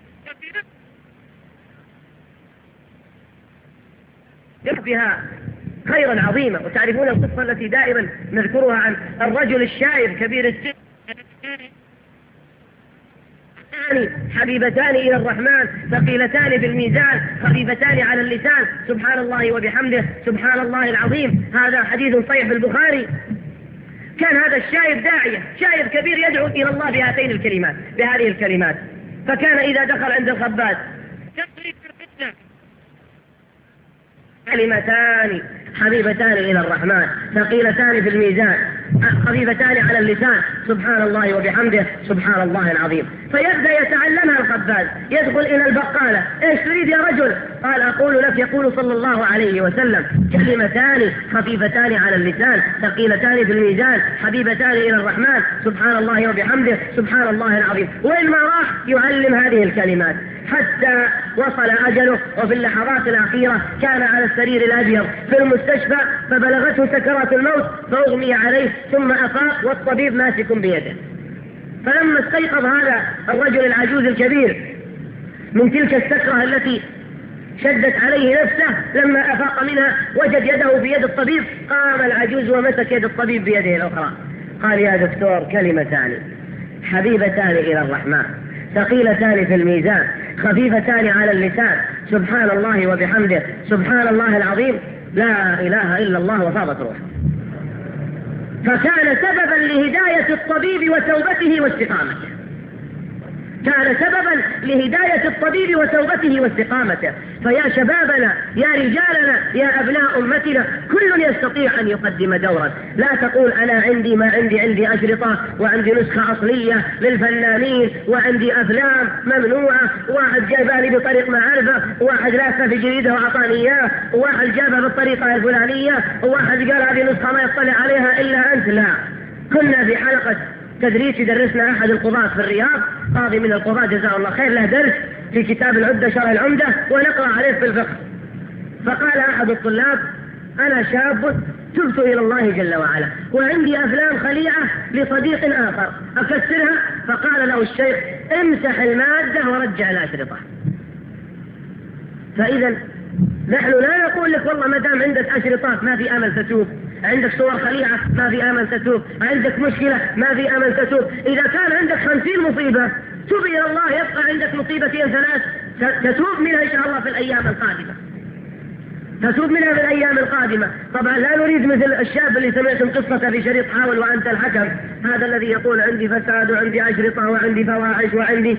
بها خيرا عظيما. وتعرفون القصة التي دائما نذكرها عن الرجل الشايب كبير السن، حبيبتان إلى الرحمن ثقيلتان في الميزان خفيفتان على اللسان سبحان الله وبحمده سبحان الله العظيم. هذا حديث صحيح في البخاري. كان هذا الشايب داعية، شايب كبير يدعو إلى الله بهاتين الكلمات، بهذه الكلمات. فكان إذا دخل عند الخباز كلمتان حبيبتان إلى الرحمن ثقيلتان في الميزان خفيفتان على اللسان سبحان الله وبحمده سبحان الله العظيم. فيبدأ يتعلمها الخباز، يدخل إلى البقالة: إيش تريد يا رجل؟ قال: أقول لك يقول صلى الله عليه وسلم كلمتان خفيفتان على اللسان ثقيلتان في الميزان حبيبتان إلى الرحمن سبحان الله وبحمده سبحان الله العظيم. وإن ما راح يعلم هذه الكلمات حتى وصل أجله. وفي اللحظات الأخيرة كان على السرير الأبيض في المستشفى، فبلغته سكرات الموت فأغمي عليه ثم أفاق والطبيب ماسك بيده. فلما استيقظ هذا الرجل العجوز الكبير من تلك السكرة التي شدت عليه نفسه، لما أفاق منها وجد يده بيد الطبيب. قام العجوز ومسك يد الطبيب بيده الأخرى، قال: يا دكتور كلمتان حبيبتان إلى الرحمن ثقيلتان في الميزان خفيفتان على اللسان سبحان الله وبحمده سبحان الله العظيم لا إله إلا الله. وفاضت روحه. فكان سببا لهداية الطبيب وتوبته واستقامته. كان سببا لهداية الطبيب وتوبته واستقامته. فيا شبابنا، يا رجالنا، يا أبناء أمتنا، كل يستطيع أن يقدم دورا. لا تقول أنا عندي ما عندي أشرطة وعندي نسخة أصلية للفنانين وعندي أفلام ممنوعة، واحد جابها بطريق معرفة، واحد لافها في جريدة وأعطاني إياه، وواحد جابها بالطريقة الفلانية، وواحد قال هذه نسخة ما يطلع عليها إلا أنت. لا، كنا في حلقة تدريس يدرسنا أحد القضاة في الرياض، قاضي من القضاة جزاه الله خير، له درس في كتاب العدة شرح العمدة ونقرأ عليه في الفقه. فقال أحد الطلاب: أنا شاب تبت إلى الله جل وعلا وعندي أفلام خليعة لصديق آخر أكسرها. فقال له الشيخ: امسح المادة ورجع الأشرطة. فإذا نحن لا نقول لك والله ما دام عندك أشرطات ما في أمل تتوب، عندك صور خليعة ما في أمل تتوب، عندك مشكلة ما في أمل تتوب. إذا كان عندك 50 مصيبة تب إلى الله، يبقى عندك مصيبتين 3 تتوب منها إن شاء الله في الأيام القادمة، تتوب منها في الأيام القادمة. طبعا لا نريد مثل الشاب اللي سمعتم قصته في شريط حاول وأنت الحكم، هذا الذي يقول عندي فساد وعندي أشرطة وعندي فواحش وعندي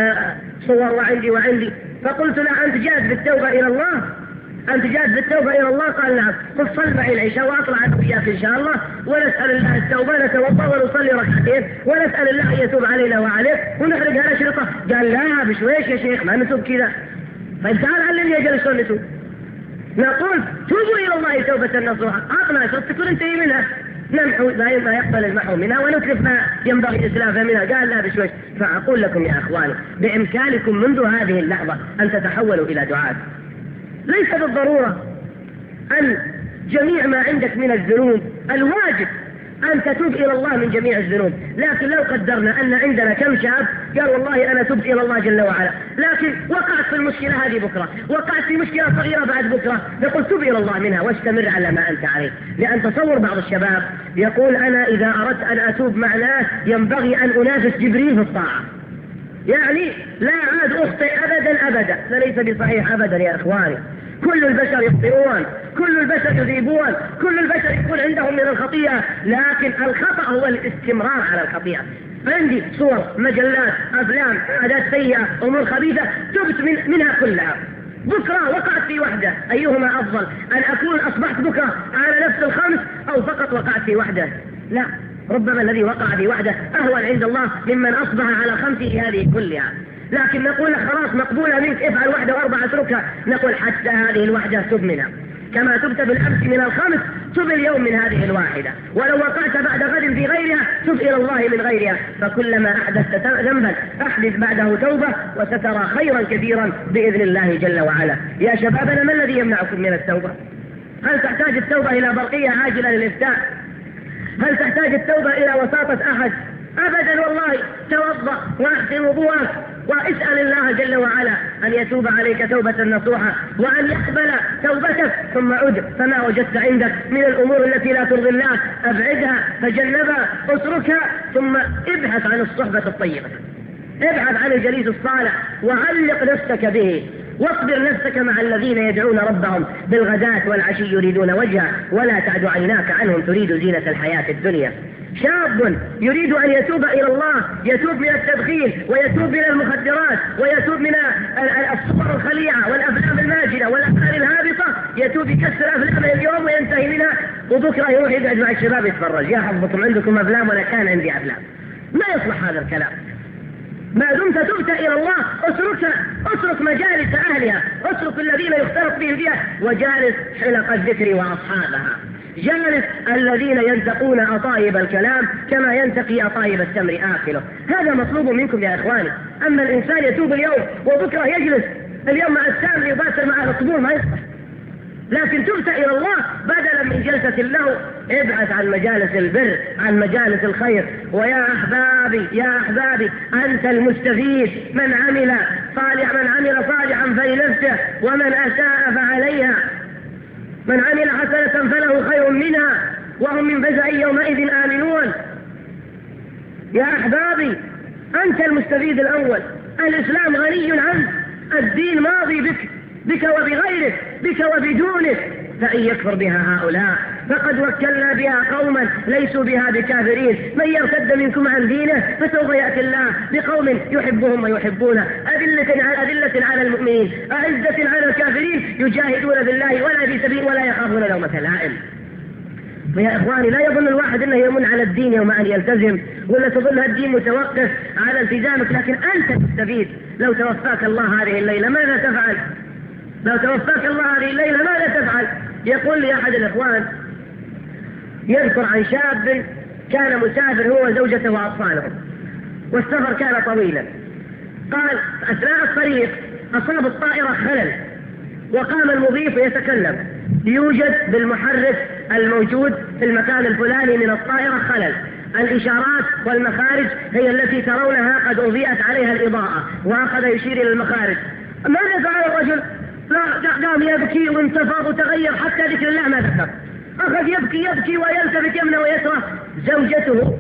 صور وعندي. فقلت له: أنت جاد بالتوبة إلى الله؟ أنت جاد بالتوبة إلى الله؟ قال: نعم. قل صل معي العشاء وأطلع وياك إن شاء الله ونسأل الله التوبة، نتوضأ ونصلي ركعتين ونسأل الله أن يتوب علينا وعليك ونخرج هالأشرطة. قال: لا بشويش يا شيخ، ما نتوب كذا. فانتهى علمني أجل شلون نتوب. نقول: توبوا إلى الله توبة نصوحا. أعطنا شرط تكون انتهي منها، نمحو ما يقبل المحو منها ونتلف ما ينبغي إسلافه منها. قال: لا بشويش. فأقول لكم يا أخواني، بإمكانكم منذ هذه اللحظة أن تتحولوا إلى دعاة. ليس بالضرورة أن جميع ما عندك من الذنوب الواجب أن تتوب إلى الله من جميع الذنوب، لكن لو قدرنا أن عندنا كم شاب قال والله أنا تبت إلى الله جل وعلا، لكن وقعت في المشكلة هذه بكرة، وقعت في مشكلة صغيرة بعد بكرة، نقول تب إلى الله منها واستمر على ما أنت عليه. لأن تصور بعض الشباب يقول: أنا إذا أردت أن أتوب معناه ينبغي أن أنافس جبريل في الطاعة، يعني لا عاد أخطئ أبدا. فليس بصحيح أبدا يا إخواني. كل البشر يخطئون، كل البشر يذيبون، كل البشر يكون عندهم من الخطيئة، لكن الخطأ هو الاستمرار على الخطيئة. عندي صور، مجلات، أفلام، عادات سيئة، أمور خبيثة تبت منها كلها. بكرة وقعت في وحدة، أيهما أفضل؟ أن أكون أصبحت بكرة على نفس الخمس أو فقط وقعت في وحدة؟ لا، ربما الذي وقع في وحدة أهون عند الله ممن أصبح على 5 هذه كلها. لكن نقول خلاص مقبولة منك، افعل 1 و4 اتركها. نقول حتى هذه الوحدة تب منها كما تبت بالأمس من الخمس، تب اليوم من هذه الواحدة، ولو وقعت بعد غد في غيرها تب إلى الله من غيرها، فكلما أحدثت ذنبا أحدث بعده توبة وسترى خيرا كثيرا بإذن الله جل وعلا. يا شبابنا، ما الذي يمنعكم من التوبة؟ هل تحتاج التوبة إلى برقية عاجلة للإفتاء؟ هل تحتاج التوبة إلى وساطة أحد؟ أبدا والله. توضأ واحسن وضوءك واسأل الله جل وعلا أن يتوب عليك توبة نصوحة وأن يقبل توبتك، ثم عد فما وجدت عندك من الأمور التي لا ترضي الله أبعدها، تجنبها، اتركها، ثم ابحث عن الصحبة الطيبة، ابحث عن الجليس الصالح وعلق نفسك به، واصبر نفسك مع الذين يدعون ربهم بالغداة والعشي يريدون وجهه ولا تعد عيناك عنهم تريد زينة الحياة الدنيا. شاب يريد أن يتوب إلى الله، يتوب من التدخين ويتوب من المخدرات ويتوب من الصور الخليعة والأفلام الماجنة والأفلام الهابطة، يتوب يكسر أفلامه اليوم وينتهي منها، وبكرة يروح يقعد مع الشباب يتفرج. يا حظكم عندكم أفلام ولا كان عندي أفلام. ما يصلح هذا الكلام. ما دمت تبت إلى الله اترك مجالس أهلها، اترك الذين يختلط بهم فيها، وجالس حلق الذكر وأصحابها، جالس الذين ينتقون أطايب الكلام كما ينتقي أطايب التمر آكله. هذا مطلوب منكم يا إخواني. أما الإنسان يتوب اليوم وبكرة يجلس اليوم مع السام يباشر مع الصبور ما يصلح. لكن تبت إلى الله بدلا من جلسة له، ابعث عن مجالس البر، عن مجالس الخير. ويا أحبابي يا أحبابي، أنت المستفيد. من عمل صالحا فلنفسه ومن أساء فعليها. من عمل حسنة فله خير منها وهم من فزع يومئذ آمنون. يا أحبابي، أنت المستفيد الأول. الإسلام غني عنك، الدين ماضي بك وبغيرك، بك وبدونك. فإن يكفر بها هؤلاء فقد وكلنا بها قوما ليسوا بها بكافرين. من يرتد منكم عن دينه فسوف يأتي الله بقوم يحبهم ويحبونه، أذلة على المؤمنين أعزة على الكافرين يجاهدون بالله ولا في سبيل ولا يخافون لومة لائم. فيا إخواني، لا يظن الواحد أنه يمن على الدين يوم أن يلتزم، ولا تظن الدين متوقف على التزامك، لكن أنت تستفيد. لو توفاك الله هذه الليلة ماذا تفعل؟ لو توفاك الله هذه الليلة ماذا تفعل؟ يقول لي أحد الإخوان يذكر عن شاب كان مسافر هو وزوجته وأطفالهم، والسفر كان طويلا. قال أثناء الطريق أصاب الطائرة خلل، وقام المضيف يتكلم: يوجد بالمحرك الموجود في المكان الفلاني من الطائرة خلل، الإشارات والمخارج هي التي ترونها قد أضيئت عليها الإضاءة. وأخذ يشير إلى المخارج. ماذا فعل الرجل؟ لا، قام يبكي وانتفض وتغير حتى ذكر الله ما ذكر. أخذ يبكي ويلتفت يمنى ويسرى. زوجته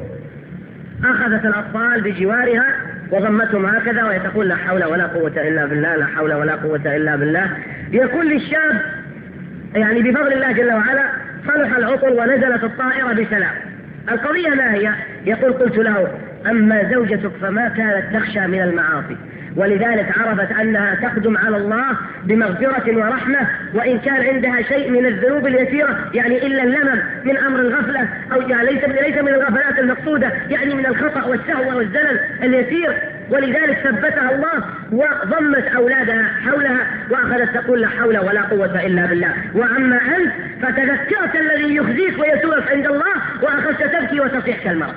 أخذت الأطفال بجوارها وضمتهم هكذا وهي تقول: لا حول ولا قوة إلا بالله، لا حول ولا قوة إلا بالله. يقول للشاب يعني بفضل الله جل وعلا صلح العطل ونزلت الطائرة بسلام. القضية ما هي؟ يقول: قلت له: أما زوجتك فما كانت تخشى من المعاصي، ولذلك عرفت أنها تقدم على الله بمغفرة ورحمة، وإن كان عندها شيء من الذنوب اليسيرة، يعني إلا اللمم من أمر الغفلة، أو يعني ليس من الغفلات المقصودة، يعني من الخطأ والسهو والزلل اليسير، ولذلك ثبتها الله وضمت أولادها حولها وأخذت تقول: لا حول ولا قوة إلا بالله. وأما أنت فتذكرت الذي يخزيك ويسوءك عند الله وأخذت تبكي وتصيح كالمرأة.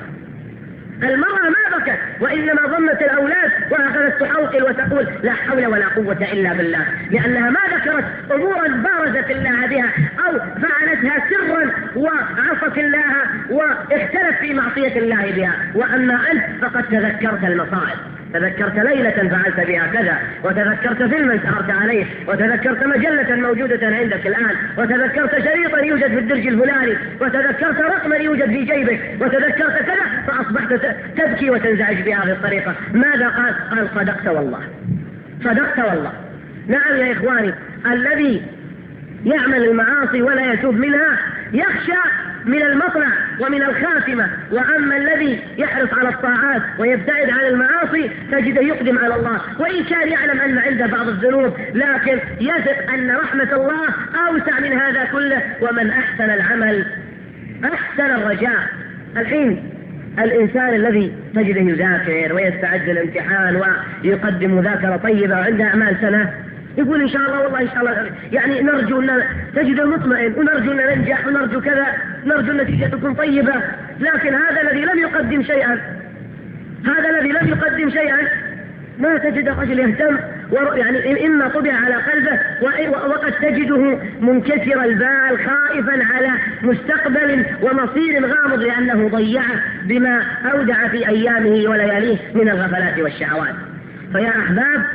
المرأة ما بكت وإنما ضمت الأولاد وأخذت تحوقل وتقول: لا حول ولا قوة إلا بالله، لأنها ما ذكرت أمورا بارزت الله بها أو فعلتها سرا وعصت الله واختلف في معصية الله بها. وأما أنت فقد تذكرت المصائب، تذكرت ليلة فعلت بها كذا، وتذكرت فيلما سهرت عليه، وتذكرت مجلة موجودة عندك الآن، وتذكرت شريطا يوجد في الدرج الفلاني، وتذكرت رقما يوجد في جيبك، وتذكرت كذا، فأصبحت تبكي وتنزعج بهذه الطريقة. ماذا قال؟ قال: صدقت والله، صدقت والله. نعم يا إخواني، الذي يعمل المعاصي ولا يتوب منها يخشى من المطلع ومن الخاتمة، وأما الذي يحرص على الطاعات ويبتعد عن المعاصي تجده يقدم على الله، وإن كان يعلم أن عنده بعض الذنوب لكن يثق أن رحمة الله أوسع من هذا كله. ومن أحسن العمل أحسن الرجاء. الحين الإنسان الذي تجده يذاكر ويستعد للامتحان ويقدم مذاكرة طيبة وعنده أعمال سنة، يقول إن شاء الله والله إن شاء الله يعني نرجو أن تجده مطمئن ونرجو أن ننجح ونرجو كذا، نرجو النتيجة تكون طيبة. لكن هذا الذي لم يقدم شيئا، هذا الذي لم يقدم شيئا ما تجد رجل يهتم، يعني إما طبع على قلبه وقد تجده منكسر البال خائفا على مستقبل ومصير غامض لأنه ضيعه بما أودع في أيامه ولياليه من الغفلات والشهوات. فيا أحباب،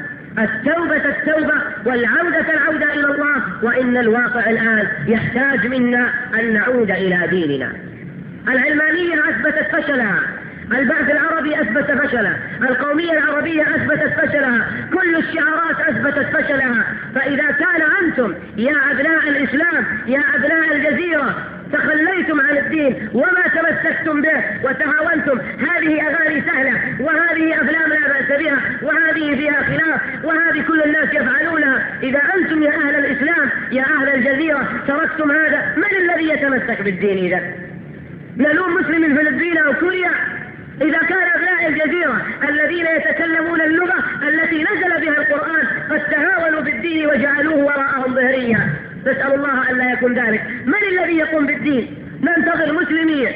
التوبة والعودة إلى الله، وإن الواقع الآن يحتاج منا أن نعود إلى ديننا. العلمانية أثبتت فشلها، البعث العربي أثبت فشلها، القومية العربية أثبتت فشلها، كل الشعارات أثبتت فشلها. فإذا كان أنتم يا أبناء الإسلام يا أبناء الجزيرة تخليتم عن الدين وما تمسكتم به وتهاونتم، هذه أغاني سهلة وهذه أفلام لا بأس بها وهذه فيها خلاف وهذه كل الناس يفعلونها. إذا أنتم يا أهل الإسلام يا أهل الجزيرة تركتم هذا، من الذي يتمسك بالدين إذا؟ نلوم مسلم من فلسطين أو سوريا؟ إذا كان أبناء الجزيرة الذين يتكلمون اللغة التي نزل بها القرآن قد تهاونوا بالدين وجعلوه وراءهم ظهريا، نسأل الله أن لا يكون ذلك. من الذي يقوم بالدين؟ ننتظر مسلمية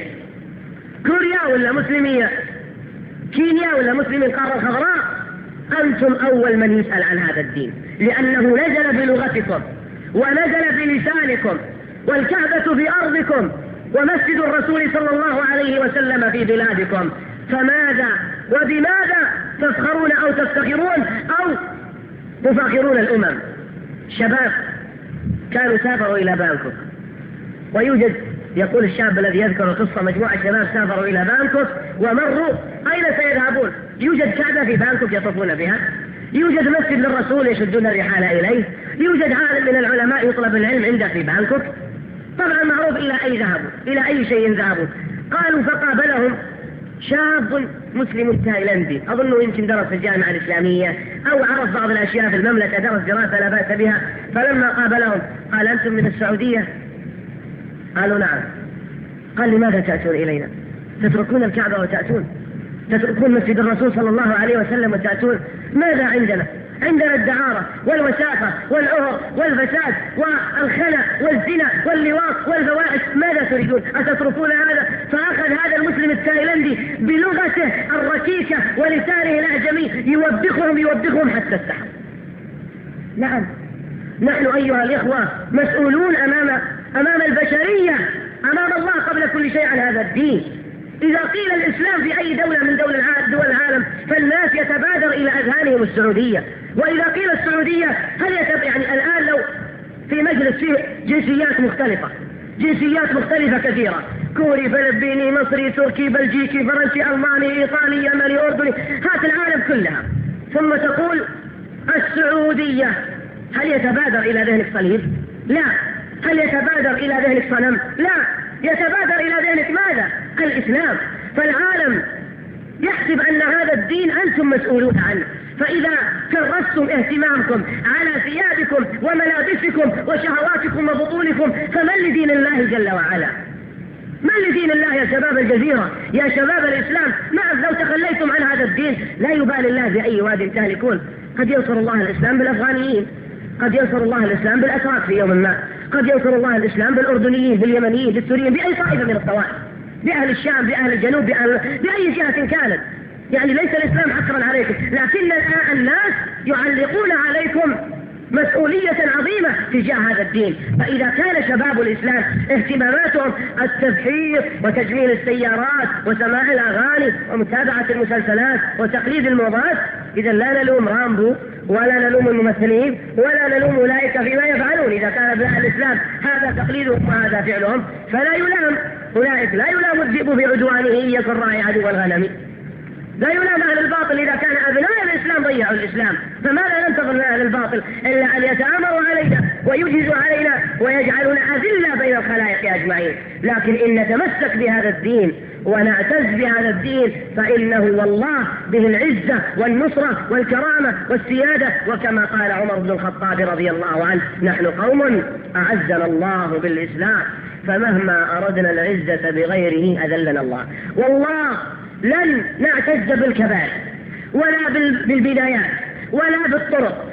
كوريا ولا مسلمية كينيا ولا مسلمي القارة الخضراء؟ أنتم أول من يسأل عن هذا الدين، لأنه نزل بلغتكم ونزل بلسانكم، والكعبة في أرضكم ومسجد الرسول صلى الله عليه وسلم في بلادكم. فماذا وبماذا تفخرون أو تفتخرون أو تفاخرون الأمم؟ شباب كانوا سافروا إلى بانكوك، ويوجد يقول الشاب الذي يذكر القصة مجموعة شباب سافروا إلى بانكوك ومروا، أين سيذهبون؟ يوجد كعبة في بانكوك يطوفون بها، يوجد مسجد للرسول يشدون الرحال إليه، يوجد عالم من العلماء يطلب العلم عنده في بانكوك. طبعا معروف إلى أي ذهبوا، إلى أي شيء ذهبوا. قالوا فقابلهم شاب مسلم تايلندي، أظنه يمكن درس في الجامعة الإسلامية أو عرف بعض الأشياء في المملكة، درس دراسة لا بأس بها. فلما قابلهم قال أنتم من السعودية؟ قالوا نعم. قال لماذا تأتون إلينا؟ تتركون الكعبة وتأتون؟ تتركون مسجد الرسول صلى الله عليه وسلم وتأتون؟ ماذا عندنا؟ عندنا الدعارة والوساخة والعهر والفساد والخنا والزنا واللواط والفواحش، ماذا تريدون؟ أتتركون هذا؟ فأخذ هذا المسلم التايلندي بلغته الركيكة ولسانه الأعجمي يوبخهم حتى استحى. نعم، نحن أيها الإخوة مسؤولون أمام البشرية، أمام الله قبل كل شيء عن هذا الدين. إذا قيل الإسلام في أي دولة من دول العالم فالناس يتبادر إلى أذهانهم السعودية، وإذا قيل السعودية يعني الآن لو في مجلس فيه جنسيات مختلفة كثيرة، كوري فلبيني مصري تركي بلجيكي فرنسي ألماني إيطالي يمني أردني، هات العالم كلها، ثم تقول السعودية، هل يتبادر إلى ذهنك صليب؟ لا. هل يتبادر إلى ذهنك صنم؟ لا. يتبادر إلى ذهنك ماذا؟ الإسلام. فالعالم يحسب أن هذا الدين أنتم مسؤولون عنه، فإذا كرستم اهتمامكم على ثيابكم وملابسكم وشهواتكم وبطونكم فمن لدين الله جل وعلا؟ من لدين الله يا شباب الجزيرة يا شباب الإسلام؟ نعم، لو تخليتم عن هذا الدين لا يبالي الله بأي واد تهلكون. قد ينصر الله الإسلام بالأفغانيين، قد ينصر الله الإسلام بالأتراك في يوم ما، قد ينصر الله الإسلام بالأردنيين باليمنيين بالسوريين بأي طائفة من الطوائف، بأهل الشام بأهل الجنوب بأي جهة كانت. يعني ليس الإسلام حكرا عليكم، لكن الناس يعلقون عليكم مسؤولية عظيمة تجاه هذا الدين. فإذا كان شباب الإسلام اهتماماتهم التبحير وتجميل السيارات وسماع الأغاني ومتابعة المسلسلات وتقليد الموضات، إذا لا نلوم رامبو ولا نلوم الممثلين ولا نلوم أولئك فيما يفعلون. إذا كان أبناء الإسلام هذا تقليدهم وهذا فعلهم فلا يلام أولئك، لا يلام الذئب في عدوانه إن يكن راعي عدو الغنم، لا يلام أهل الباطل إذا كان أبناء الإسلام ضيعوا الإسلام. فماذا ننتظر من أهل الباطل إلا أن يتآمروا علينا ويجهزوا علينا ويجعلون أذلة بين الخلائق أجمعين. لكن إن نتمسك بهذا الدين ونعتز بهذا الدين فإنه والله به العزة والنصرة والكرامة والسيادة. وكما قال عمر بن الخطاب رضي الله عنه: نحن قوم أعزنا الله بالإسلام فمهما أردنا العزة بغيره أذلنا الله. والله لن نعتز بالكبائر ولا بالبدايات ولا بالطرق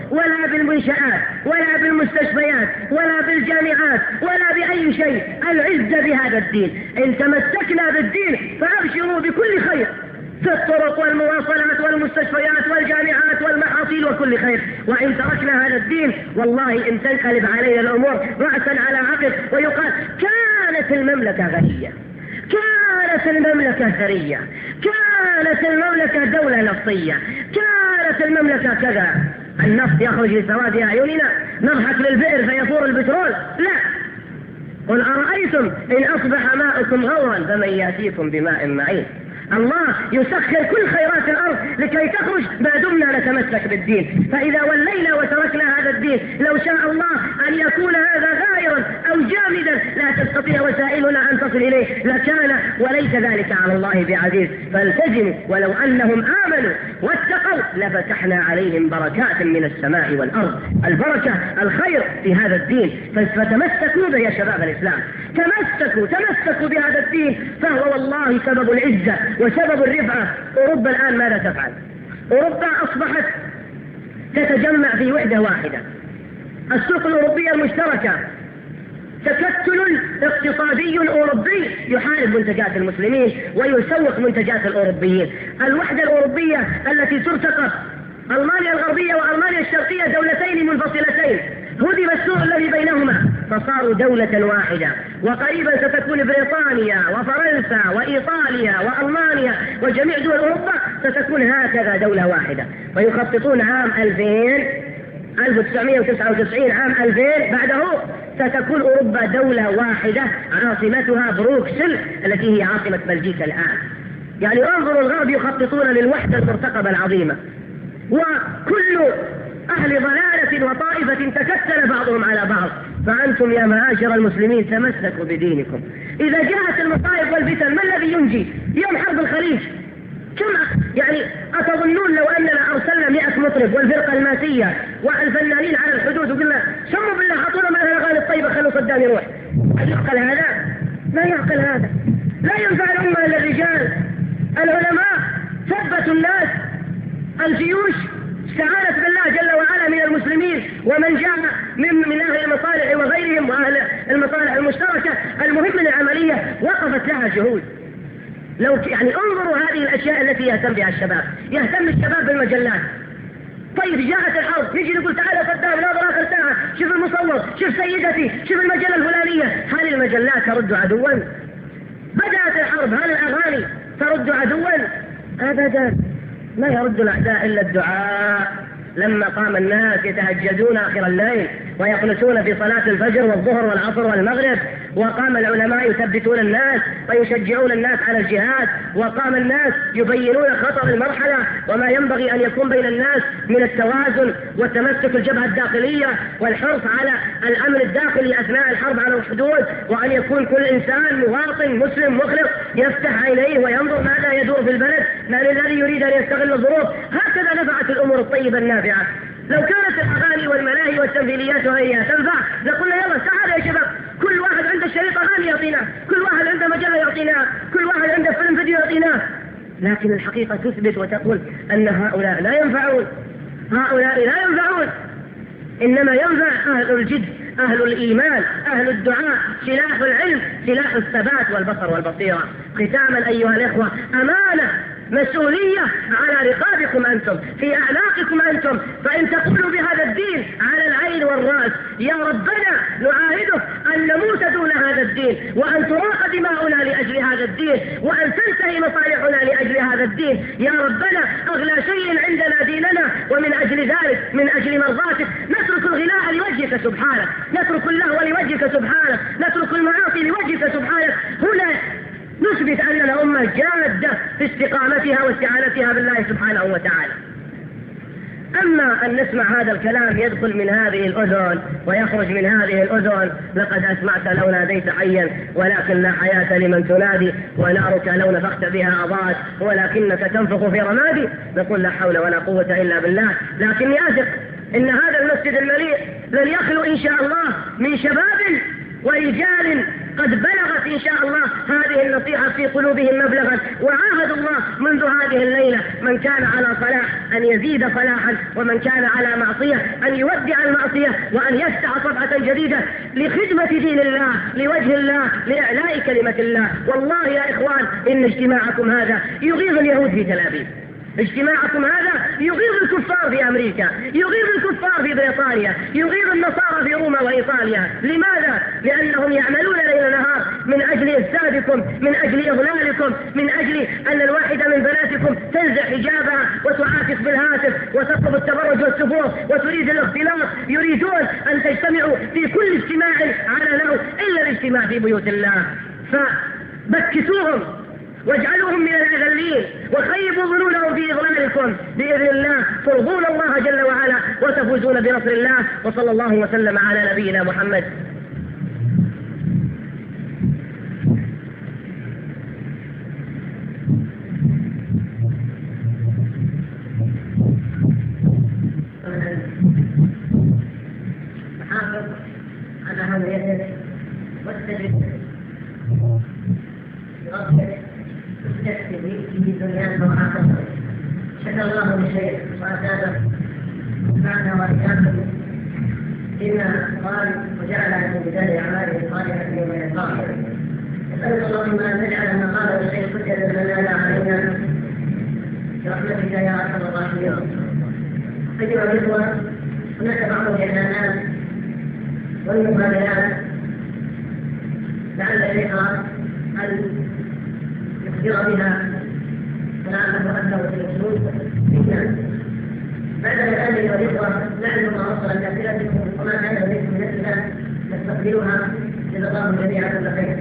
ولا بالمنشآت ولا بالمستشفيات ولا بالجامعات ولا بأي شيء. العزة بهذا الدين. إن تمسكنا بالدين فأبشروا بكل خير في الطرق والمواصلات والمستشفيات والجامعات والمحاصيل وكل خير. وإن تركنا هذا الدين والله إن تنقلب علينا الأمور رأسا على عقب ويقال كانت المملكة غنية، كانت المملكة ثرية، كانت المملكة دولة نفطية، كانت المملكة كذا. النفط يخرج لسواد أعيننا، نضحك للبئر فيفور البترول. لا، قل أرأيتم إن أصبح ماؤكم غورا فمن يأتيكم بماء معين. الله يسخر كل خيرات الأرض لكي تخرج ما دمنا نتمسك بالدين. فإذا ولينا وتركنا هذا الدين لو شاء الله أن يكون هذا غائرا أو جامدا لا تستطيع وسائلنا أن تصل إليه لكان، وليس ذلك على الله بعزيز. فالتزموا ولو أنهم آمنوا واتقوا لفتحنا عليهم بركات من السماء والأرض. البركة الخير في هذا الدين، فتمسكوا به يا شباب الإسلام، تمسكوا بهذا الدين، فهو والله سبب العزة وسبب الرفعة. أوروبا الآن ماذا تفعل؟ أوروبا أصبحت تتجمع في وحدة واحدة. السوق الأوروبية المشتركة، تكتل اقتصادي أوروبي يحارب منتجات المسلمين ويسوق منتجات الأوروبيين. الوحدة الأوروبية التي ترتقب ألمانيا الغربية وألمانيا الشرقية دولتين منفصلتين، هدم السوق الذي بينهما فصاروا دولة واحدة. وقريبا ستكون بريطانيا وفرنسا وإيطاليا وألمانيا وجميع دول أوروبا ستكون هكذا دولة واحدة. ويخططون عام 1999 عام 2000 بعده ستكون أوروبا دولة واحدة عاصمتها بروكسل التي هي عاصمة بلجيكا الآن. يعني انظروا الغرب يخططون للوحدة المرتقبة العظيمة، وكل أهل ضلالة وطائفة تكتل بعضهم على بعض. فأنتم يا معاشر المسلمين تمسكوا بدينكم. إذا جاءت المصائب والفتن ما الذي ينجي؟ يوم حرب الخليج كم يعني أتظنون لو أننا أرسلنا 100 مطرب والفرقة الماسية والفنانين على الحدود وقلنا سموا بالله أعطونا من الأغاني الطيبة خلوا صدام يروح، هل يعقل هذا؟ لا يعقل هذا. لا ينفع الأمة إلا الرجال. العلماء ثبتوا الناس، الجيوش استعانت بالله جل وعلا من المسلمين، ومن جاء من أهل المصالح وغيرهم وأهل المصالح المشتركة المهم العملية وقفت لها جهود. لو يعني انظروا هذه الأشياء التي يهتم بها الشباب. يهتم الشباب بالمجلات. طيب جاءت الحرب يجي يقول تعالى صدام ناظر آخر ساعة، شوف المصور، شوف سيدتي، شوف المجلة الفلانية. هل المجلات ترد عدوا؟ بدأت الحرب هل الأغاني ترد عدوا؟ أبدا، ما يرد الأعداء إلا الدعاء. لما قام الناس يتهجدون آخر الليل ويقنتون في صلاة الفجر والظهر والعصر والمغرب، وقام العلماء يثبتون الناس ويشجعون الناس على الجهاد، وقام الناس يبينون خطر المرحلة وما ينبغي أن يكون بين الناس من التوازن وتمسك الجبهة الداخلية والحرص على الأمن الداخلي أثناء الحرب على الحدود، وأن يكون كل إنسان مواطن مسلم مخلص يفتح عينيه وينظر ماذا يدور في البلد، من الذي يريد أن يستغل الظروف. هكذا نفعت الأمور الطيبة النافعة. لو كانت الأغاني والملاهي والتمثيليات وغيرها تنفع لقلنا يلا تعالوا يا شباب، كل واحد عنده شريط أغاني يعطيناه، كل واحد عنده مجلة يعطيناه، كل واحد عنده فيلم فيديو يعطيناه. لكن الحقيقة تثبت وتقول أن هؤلاء لا ينفعون، هؤلاء لا ينفعون. إنما ينفع أهل الجد، أهل الإيمان، أهل الدعاء، سلاح العلم، سلاح الثبات والبصر والبصيرة. ختاما أيها الإخوة، أمانة مسؤولية على رقابكم أنتم، في أعناقكم أنتم. فإن تقولوا بهذا الدين على العين والرأس يا ربنا نعاهدك أن نموت دون هذا الدين، وأن تراق دماؤنا لأجل هذا الدين، وأن تنتهي مصالحنا لأجل هذا الدين. يا ربنا أغلى شيء عندنا ديننا، ومن أجل ذلك من أجل مرضاتك نترك الغناء لوجهك سبحانك، نترك اللهو لوجهك سبحانك، نترك المعاصي لوجهك سبحانك. هنا نثبت أننا أمة جادة في استقامتها واستعانتها بالله سبحانه وتعالى. أما أن نسمع هذا الكلام يدخل من هذه الأذن ويخرج من هذه الأذن، لقد أسمعت لو ناديت حيا ولكن لا حياة لمن تنادي، ونارك لو نفخت بها أضاءت ولكنك تنفخ في رمادي. نقول لا حول ولا قوة إلا بالله. لكني أثق إن هذا المسجد المليء لن يخلو إن شاء الله من شباب ورجال قد بلغت إن شاء الله هذه النصيحة في قلوبهم مبلغا، وعاهدوا الله منذ هذه الليلة من كان على صلاح أن يزيد صلاحا، ومن كان على معصية أن يودع المعصية وأن يفتح صفحة جديدة لخدمة دين الله، لوجه الله، لإعلاء كلمة الله. والله يا إخوان إن اجتماعكم هذا يغيظ اليهود في تل أبيب، اجتماعكم هذا يغيظ الكفار في أمريكا، يغيظ الكفار في بريطانيا، يغيظ النصارى في روما وإيطاليا. لماذا؟ لأنهم يعملون ليل نهار من أجل إفسادكم، من أجل إضلالكم، من أجل أن الواحدة من بناتكم تنزع حجابها وتعاكس بالهاتف وتطلب التبرج والسفور وتريد الاختلاط. يريدون أن تجتمعوا في كل اجتماع على نوع إلا الاجتماع في بيوت الله. فبكتوهم واجعلوهم من الأذلين وخيبوا ظنونهم في إضلالكم، بإذن الله ترضون الله جل وعلا وتفوزون بنصر الله. وصلى الله وسلم على نبينا محمد. حافظ على هويته واستجب في دنيانا وآخرتنا. شكر الله للشيخ وأتابه معنا وإياكم فيما قال وجعل من بداية أعماله الصالحة يوم يلقاه. نسأل اللهم أن نجعل ما قاله الشيخ حجة لنا لا علينا برحمتك يا أرحم الراحمين. أيها الإخوة، هناك بعض الإعلانات والمقابلات لعل الإخوة أن يخبر بها فلعله أكثر في الأسلوب بالناس. بعد الآن أيها الإخوة، نعلم ما وصل لأسئلتكم وما كان لديكم من أسئلة نستقبلها. جزا الله جميعا كل خير.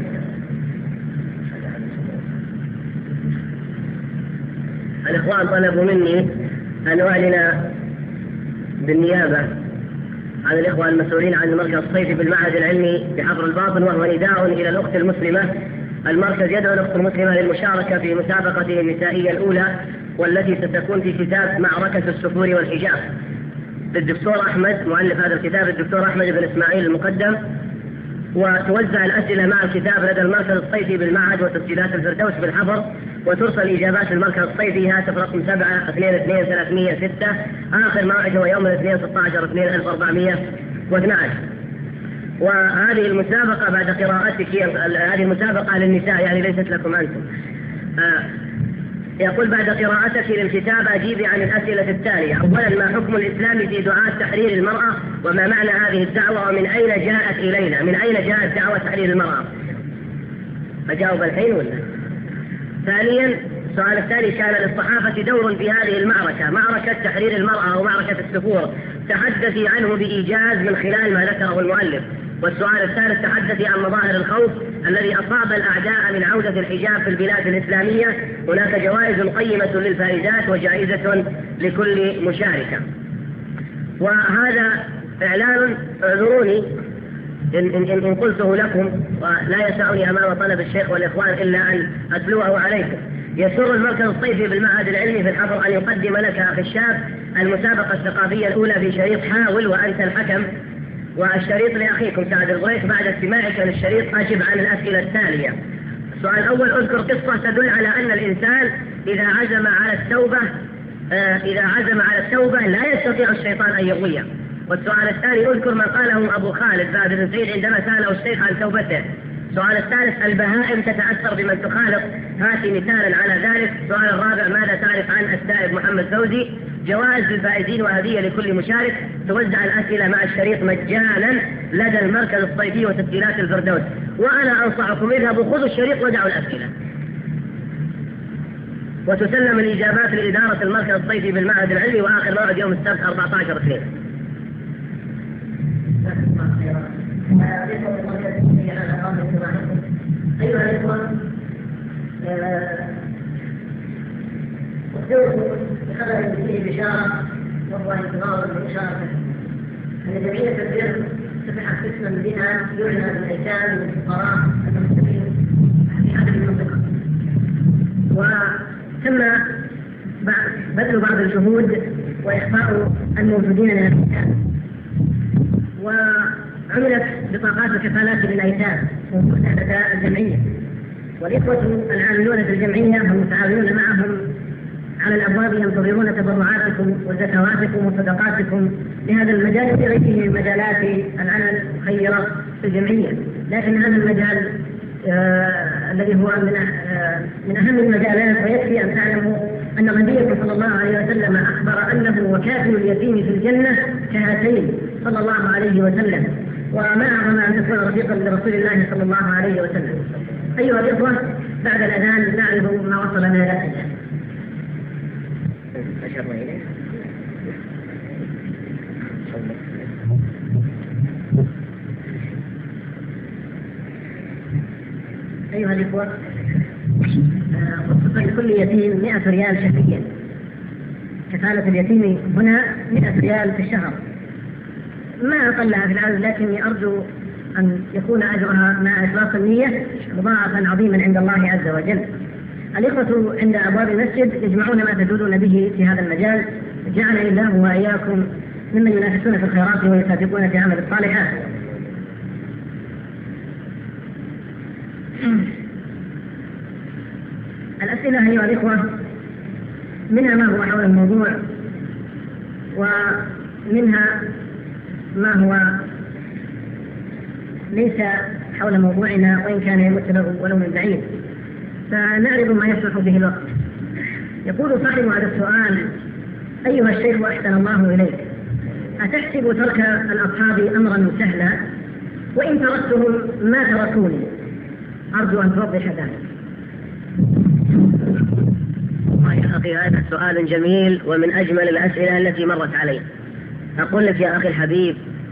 الإخوان طلبوا مني أن أعلن بالنيابة عن الإخوة المسؤولين عن المركز الصيفي بالمعهد العلمي بحفر الباطن، وهو نداء إلى الأخت المسلمة. المركز يدعو الأخت المسلمة للمشاركة في مسابقته النسائية الأولى والتي ستكون في كتاب معركة السفور والحجاب للدكتور أحمد، مؤلف هذا الكتاب الدكتور أحمد بن إسماعيل المقدم. وتوزع الأسئلة مع الكتاب لدى المركز الصيفي بالمعهد وتسجيلات الفردوس بالحفر، وترسل إجابات المركز الصيفي هاتف رقم 722-306. آخر موعد هو يوم الاثنين 16/2/1412. وهذه المسابقة بعد قراءتك، هذه المسابقة للنساء يعني ليست لكم أنتم. يقول بعد قراءتك للكتاب أجيبي عن الأسئلة التالية. أولا، ما حكم الإسلام في دعاة تحرير المرأة، وما معنى هذه الدعوة، ومن أين جاءت إلينا؟ من أين جاءت دعوة تحرير المرأة؟ أجاوب الحين ولا؟ ثانيا، السؤال الثاني، كان للصحافة دور في هذه المعركة، معركة تحرير المرأة أو معركة السفور، تحدثي عنه بإيجاز من خلال ما ذكره المؤلف. والسؤال الثالث، تحدثي عن مظاهر الخوف الذي أصاب الأعداء من عودة الحجاب في البلاد الإسلامية. هناك جوائز قيمة للفائزات وجائزة لكل مشاركة. وهذا إعلان، اعذروني إن قلته لكم، ولا يسعني أمام طلب الشيخ والإخوان إلا أن أتلوه عليكم. يسر المركز الصيفي بالمعهد العلمي في الحفر أن يقدم لك أخي الشاب المسابقة الثقافية الأولى في شريط حاول وأنت الحكم، والشريط لأخيكم سعد الغريق. بعد استماعك للشريط أجب عن الأسئلة التالية. السؤال الأول، أذكر قصة تدل على أن الإنسان إذا عزم على التوبة لا يستطيع الشيطان أن يغويه. والسؤال الثاني، أذكر ما قاله أبو خالد فهد بن سعيد عندما سأله الشيخ عن توبته. السؤال الثالث، البهائم تتأثر بمن تخالط، هاتي مثالا على ذلك. السؤال الرابع، ماذا تعرف عن السائب محمد فوزي؟ جوائز للفائزين وهدية لكل مشارك. توزع الأسئلة مع الشريط مجانا لدى المركز الصيفي وتسجيلات الفردوس. وأنا أنصحكم، اذهبوا خذوا الشريط ودعوا الأسئلة. وتسلم الإجابات لإدارة المركز الصيفي بالمعهد العلمي، وآخر موعد يوم السبت 14/2. أيها الإخوة، أخبركم بخبر فيه بشارة وهو انتظار المشاركة أن جمعية البر فتحت قسما بها يعنى بالأيتام والفقراء المسلمين في هذه المنطقة، وتم بذل بعض الجهود وإخفاء الموجودين من الأيتام. وعرض عملت بطاقات الكفالات للأيتام ومساعدة الجمعية، والإخوة العاملون في الجمعية والمتعاونون معهم على الأبواب ينتظرون تبرعاتكم وزكواتكم وصدقاتكم لهذا المجال وغيره من مجالات العمل الخيرة في الجمعية. لكن هذا المجال الذي هو من أهم المجالات، ويكفي أن تعلموا أن نبيكم صلى الله عليه وسلم أخبر أنه وكافل اليتيم في الجنة كهاتين صلى الله عليه وسلم، وما أعظم أن تكون رفيقا لرسول الله صلى الله عليه وسلم. أيها الإخوة، بعد الأذان نعرف ما وصلنا إلى أيها الإخوة، خصص لكل يتيم 100 ريال شهريا. كفالة اليتيم هنا 100 ريال في الشهر، ما أقلها في العدد، لكني أرجو أن يكون أجرها مع إخلاص النية مضاعفا عظيما عند الله عز وجل. الإخوة عند أبواب المسجد يجمعون ما تجودون به في هذا المجال، جعلني الله وإياكم ممن ينافسون في الخيرات ويسابقون في عمل الصالحات. الأسئلة أيها الإخوة منها ما هو حول الموضوع، ومنها ما هو ليس حول موضوعنا وإن كان يمت له ولو من بعيد، فنعرض ما يصلح به الوقت. يقول صاحب هذا السؤال: أيها الشيخ أحسن الله إليك، أتحسب ترك الأصحاب أمرا سهلا؟ وإن تركتهم ما تركوني؟ أرجو أن توضح ذلك. يا أخي، هذا سؤال جميل ومن أجمل الأسئلة التي مرت علي. أقول لك يا أخي الحبيب،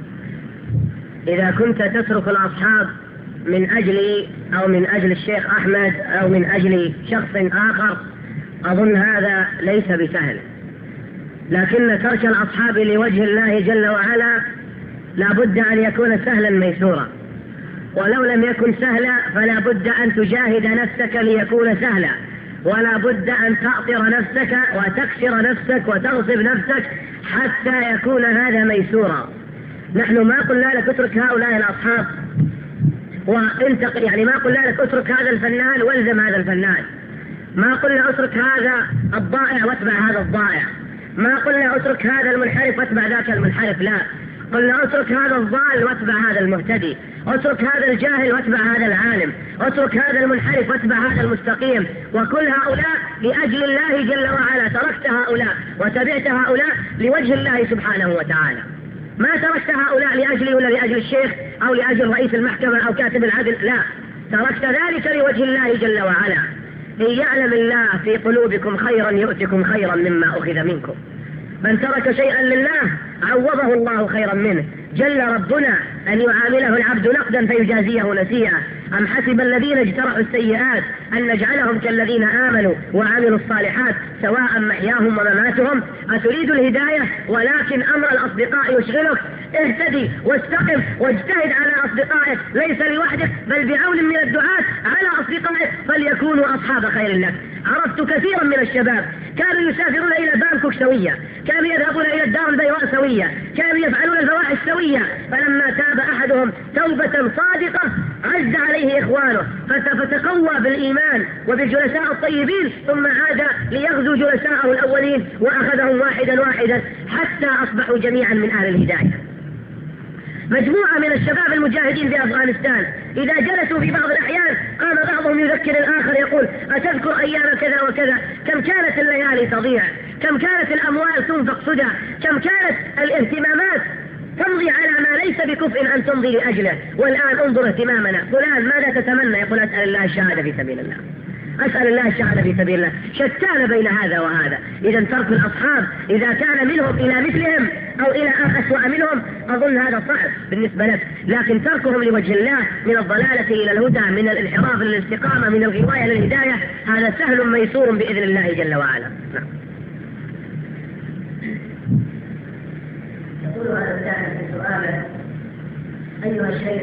إذا كنت تترك الأصحاب من أجلي أو من أجل الشيخ أحمد أو من أجل شخص آخر، أظن هذا ليس بسهل، لكن ترك الأصحاب لوجه الله جل وعلا لا بد أن يكون سهلا ميسورا، ولو لم يكن سهلا فلا بد أن تجاهد نفسك ليكون سهلا، ولا بد أن تأطر نفسك وتكسر نفسك وتغصب نفسك حتى يكون هذا ميسورا. نحن ما قلنا لك اترك هؤلاء الأصحاب وانتقل، يعني ما قلنا لك اترك هذا الفنان والزم هذا الفنان، ما قلنا اترك هذا الضائع واتبع هذا الضائع، ما قلنا اترك هذا المنحرف واتبع ذاك المنحرف، لا، قلنا اترك هذا الضال واتبع هذا المهتدي، اترك هذا الجاهل واتبع هذا العالم، اترك هذا المنحرف واتبع هذا المستقيم. وكل هؤلاء لأجل الله جل وعلا، تركت هؤلاء وتبعت هؤلاء لوجه الله سبحانه وتعالى، ما تركت هؤلاء لأجلي ولا لأجل الشيخ أو لأجل رئيس المحكمة أو كاتب العدل، لا، تركت ذلك لوجه الله جل وعلا. إن يعلم الله في قلوبكم خيرا يؤتكم خيرا مما أخذ منكم، من ترك شيئا لله عوضه الله خيرا منه. جل ربنا أن يعامله العبد نقدا فيجازيه نسيئا. أم حسب الذين اجترحوا السيئات أن نجعلهم كالذين آمنوا وعملوا الصالحات سواء محياهم ومماتهم. أتريد الهداية ولكن أمر الأصدقاء يشغلك، اهتدي واستقم واجتهد على أصدقائك، ليس لوحدك بل بعون من الدعاة على أصدقائك فليكونوا أصحاب خير لك. عرفت كثيرا من الشباب كانوا يسافرون إلى بانكوك سوية، كانوا يذهبون إلى الدار البيضاء سوية، كانوا يفعلون الفواحش سوية، فلما تاب أحدهم توبة صادقة عز عليه إخوانه فتقوى بالإيمان وبالجلساء الطيبين، ثم عاد ليغزو جلساءه الأولين وأخذهم واحدا واحدا حتى أصبحوا جميعا من أهل الهداية. مجموعة من الشباب المجاهدين في أفغانستان إذا جلسوا في بعض الأحيان قام بعضهم يذكر الآخر يقول: أتذكر أيام كذا وكذا، كم كانت الليالي تضيع، كم كانت الأموال تنفق سدى، كم كانت الاهتمامات تمضي على ما ليس بكفء أن تمضي لأجله، والآن انظر اهتمامنا. فلان ماذا تتمنى؟ يقول: أسأل الله الشهادة في سبيل الله، أسأل الله الشهادة في سبيل الله. شتان بين هذا وهذا. إذا ترك الأصحاب إذا كان منهم إلى مثلهم أو إلى أسوأ منهم أظن هذا صعب بالنسبة لك، لكن تركهم لوجه الله من الضلالة إلى الهدى، من الانحراف للاستقامة، من الغواية للهداية، هذا سهل ميسور بإذن الله جل وعلا. نعم. يقول هذا السائل في سؤاله: أيها الشيخ،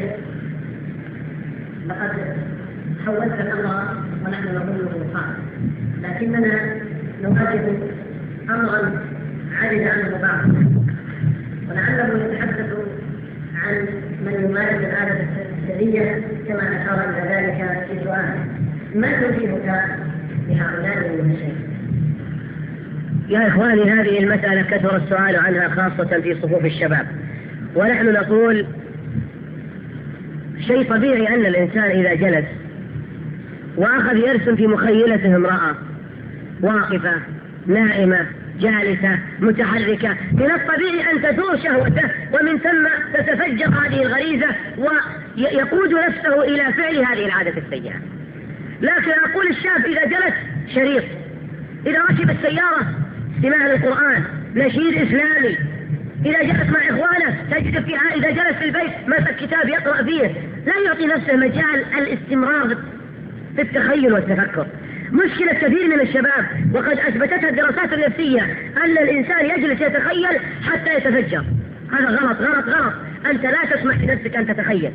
لقد حولت الأمر ونحن نظنه صعب، لكننا نواجه أمرا عجز عنه بعض، ولعله يتحدث عن من يمارس العادة السرية كما أشار إلى ذلك في سؤال، ما توجيهك لهؤلاء المشايخ؟ يا إخواني، هذه المسألة كثر السؤال عنها خاصة في صفوف الشباب، ونحن نقول شيء طبيعي أن الإنسان إذا جلس وأخذ يرسم في مخيلته امرأة واقفة نائمة جالسة متحركة، من الطبيعي أن تثور شهوته ومن ثم تتفجر هذه الغريزة ويقود نفسه إلى فعل هذه العادة السيئة. لكن أقول الشاب إذا جلس شريط، إذا ركب السيارة استماع للقرآن، نشيد إسلامي، إذا جلس مع إخوانه تجد فيها، إذا جلس في البيت مسك كتاب يقرأ فيه، لا يعطي نفسه مجال الاستمرار في التخيل والتفكر. مشكلة كثير من الشباب وقد أثبتتها الدراسات النفسية أن الإنسان يجلس يتخيل حتى يتفجر. هذا غلط غلط غلط، أنت لا تسمح لنفسك أن تتخيل.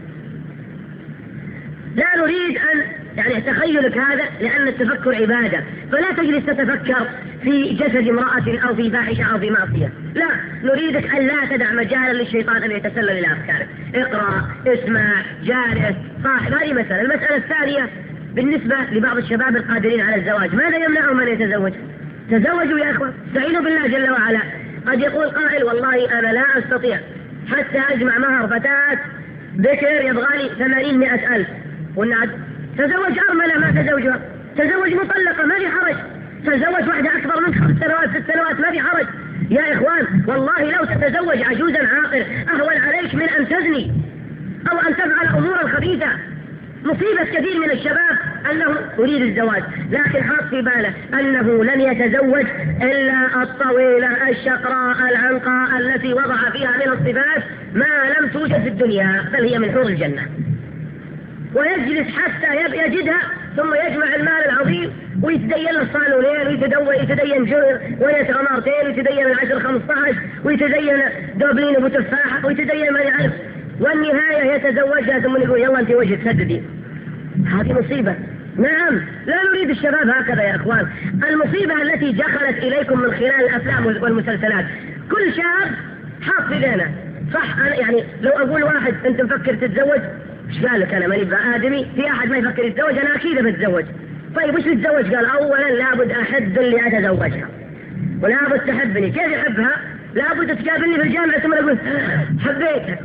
لا نريد أن يعني تخيلك هذا، لأن التفكر عبادة، فلا تجلس تتفكر في جسد امرأة أو في فاحشة أو في معصية، لا، نريدك أن لا تدع مجالا للشيطان أن يتسلل إلى أفكارك. اقرأ، اسمع، جالس، صاحب. هذه مسألة. المسألة الثانية بالنسبة لبعض الشباب القادرين على الزواج، ماذا يمنعهم أن يتزوج؟ تزوجوا يا أخوة، استعينوا بالله جل وعلا. قد يقول قائل والله أنا لا أستطيع حتى أجمع مهر فتاة بكر يبغالي 80-100 ألف، والنعد تزوج أرملة ما تزوجها، تزوج مطلقة ما في حرج، تزوج واحدة أكبر من 5 سنوات 6 سنوات ما في حرج. يا إخوان والله لو تتزوج عجوزا عاقل أهون عليك من أن تزني أو أن تفعل أمورا خبيثة. مصيبة كثير من الشباب أنه يريد الزواج لكن حاط في باله أنه لن يتزوج إلا الطويلة الشقراء العنقاء التي وضع فيها من الصفات ما لم توجد في الدنيا بل هي من حور الجنة، ويجلس حتى يجدها ثم يجمع المال العظيم ويتدين له صالونين ويتدين جر ويسرى مرتين ويتدين العشر 15 ويتدين دوبلين ابو تفاحة ويتدين ما يعرف، والنهاية يتزوجها ثم يقول يلا انت وجه تسددي. هذه مصيبة. نعم، لا نريد الشباب هكذا يا اخوان. المصيبة التي دخلت اليكم من خلال الافلام والمسلسلات، كل شاب حاط في ذهنه صح. أنا يعني لو اقول واحد انت مفكر تتزوج، ايش قال لك؟ انا ماني بآدمي، في احد ما يفكر يتزوج؟ انا اكيد بتزوج. طيب وش تتزوج؟ قال اولا لابد احب اللي اتزوجها ولابد تحبني. كيف يحبها؟ لابد تقابلني في الجامعة ثم اقول حبيتها،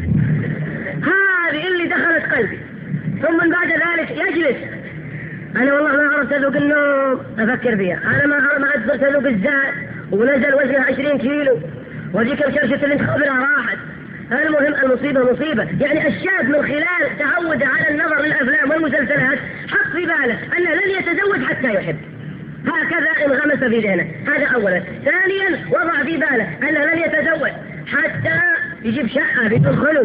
هذه اللي دخلت قلبي. ثم من بعد ذلك يجلس، انا والله ما عرفت اذوق النوم افكر فيها، انا ما عرفت اذوق الزاد ونزل وزنها 20 كيلو وذيك الشرشة اللي انت خبرها راحت. المهم المصيبة مصيبة. يعني الشاب من خلال تعود على النظر للأفلام والمسلسلات حط في باله أنه لن يتزوج حتى يحب، هكذا انغمس في ذهنه. هذا أولا. ثانيا وضع في باله أنه لن يتزوج حتى يجيب شقة بدون خلو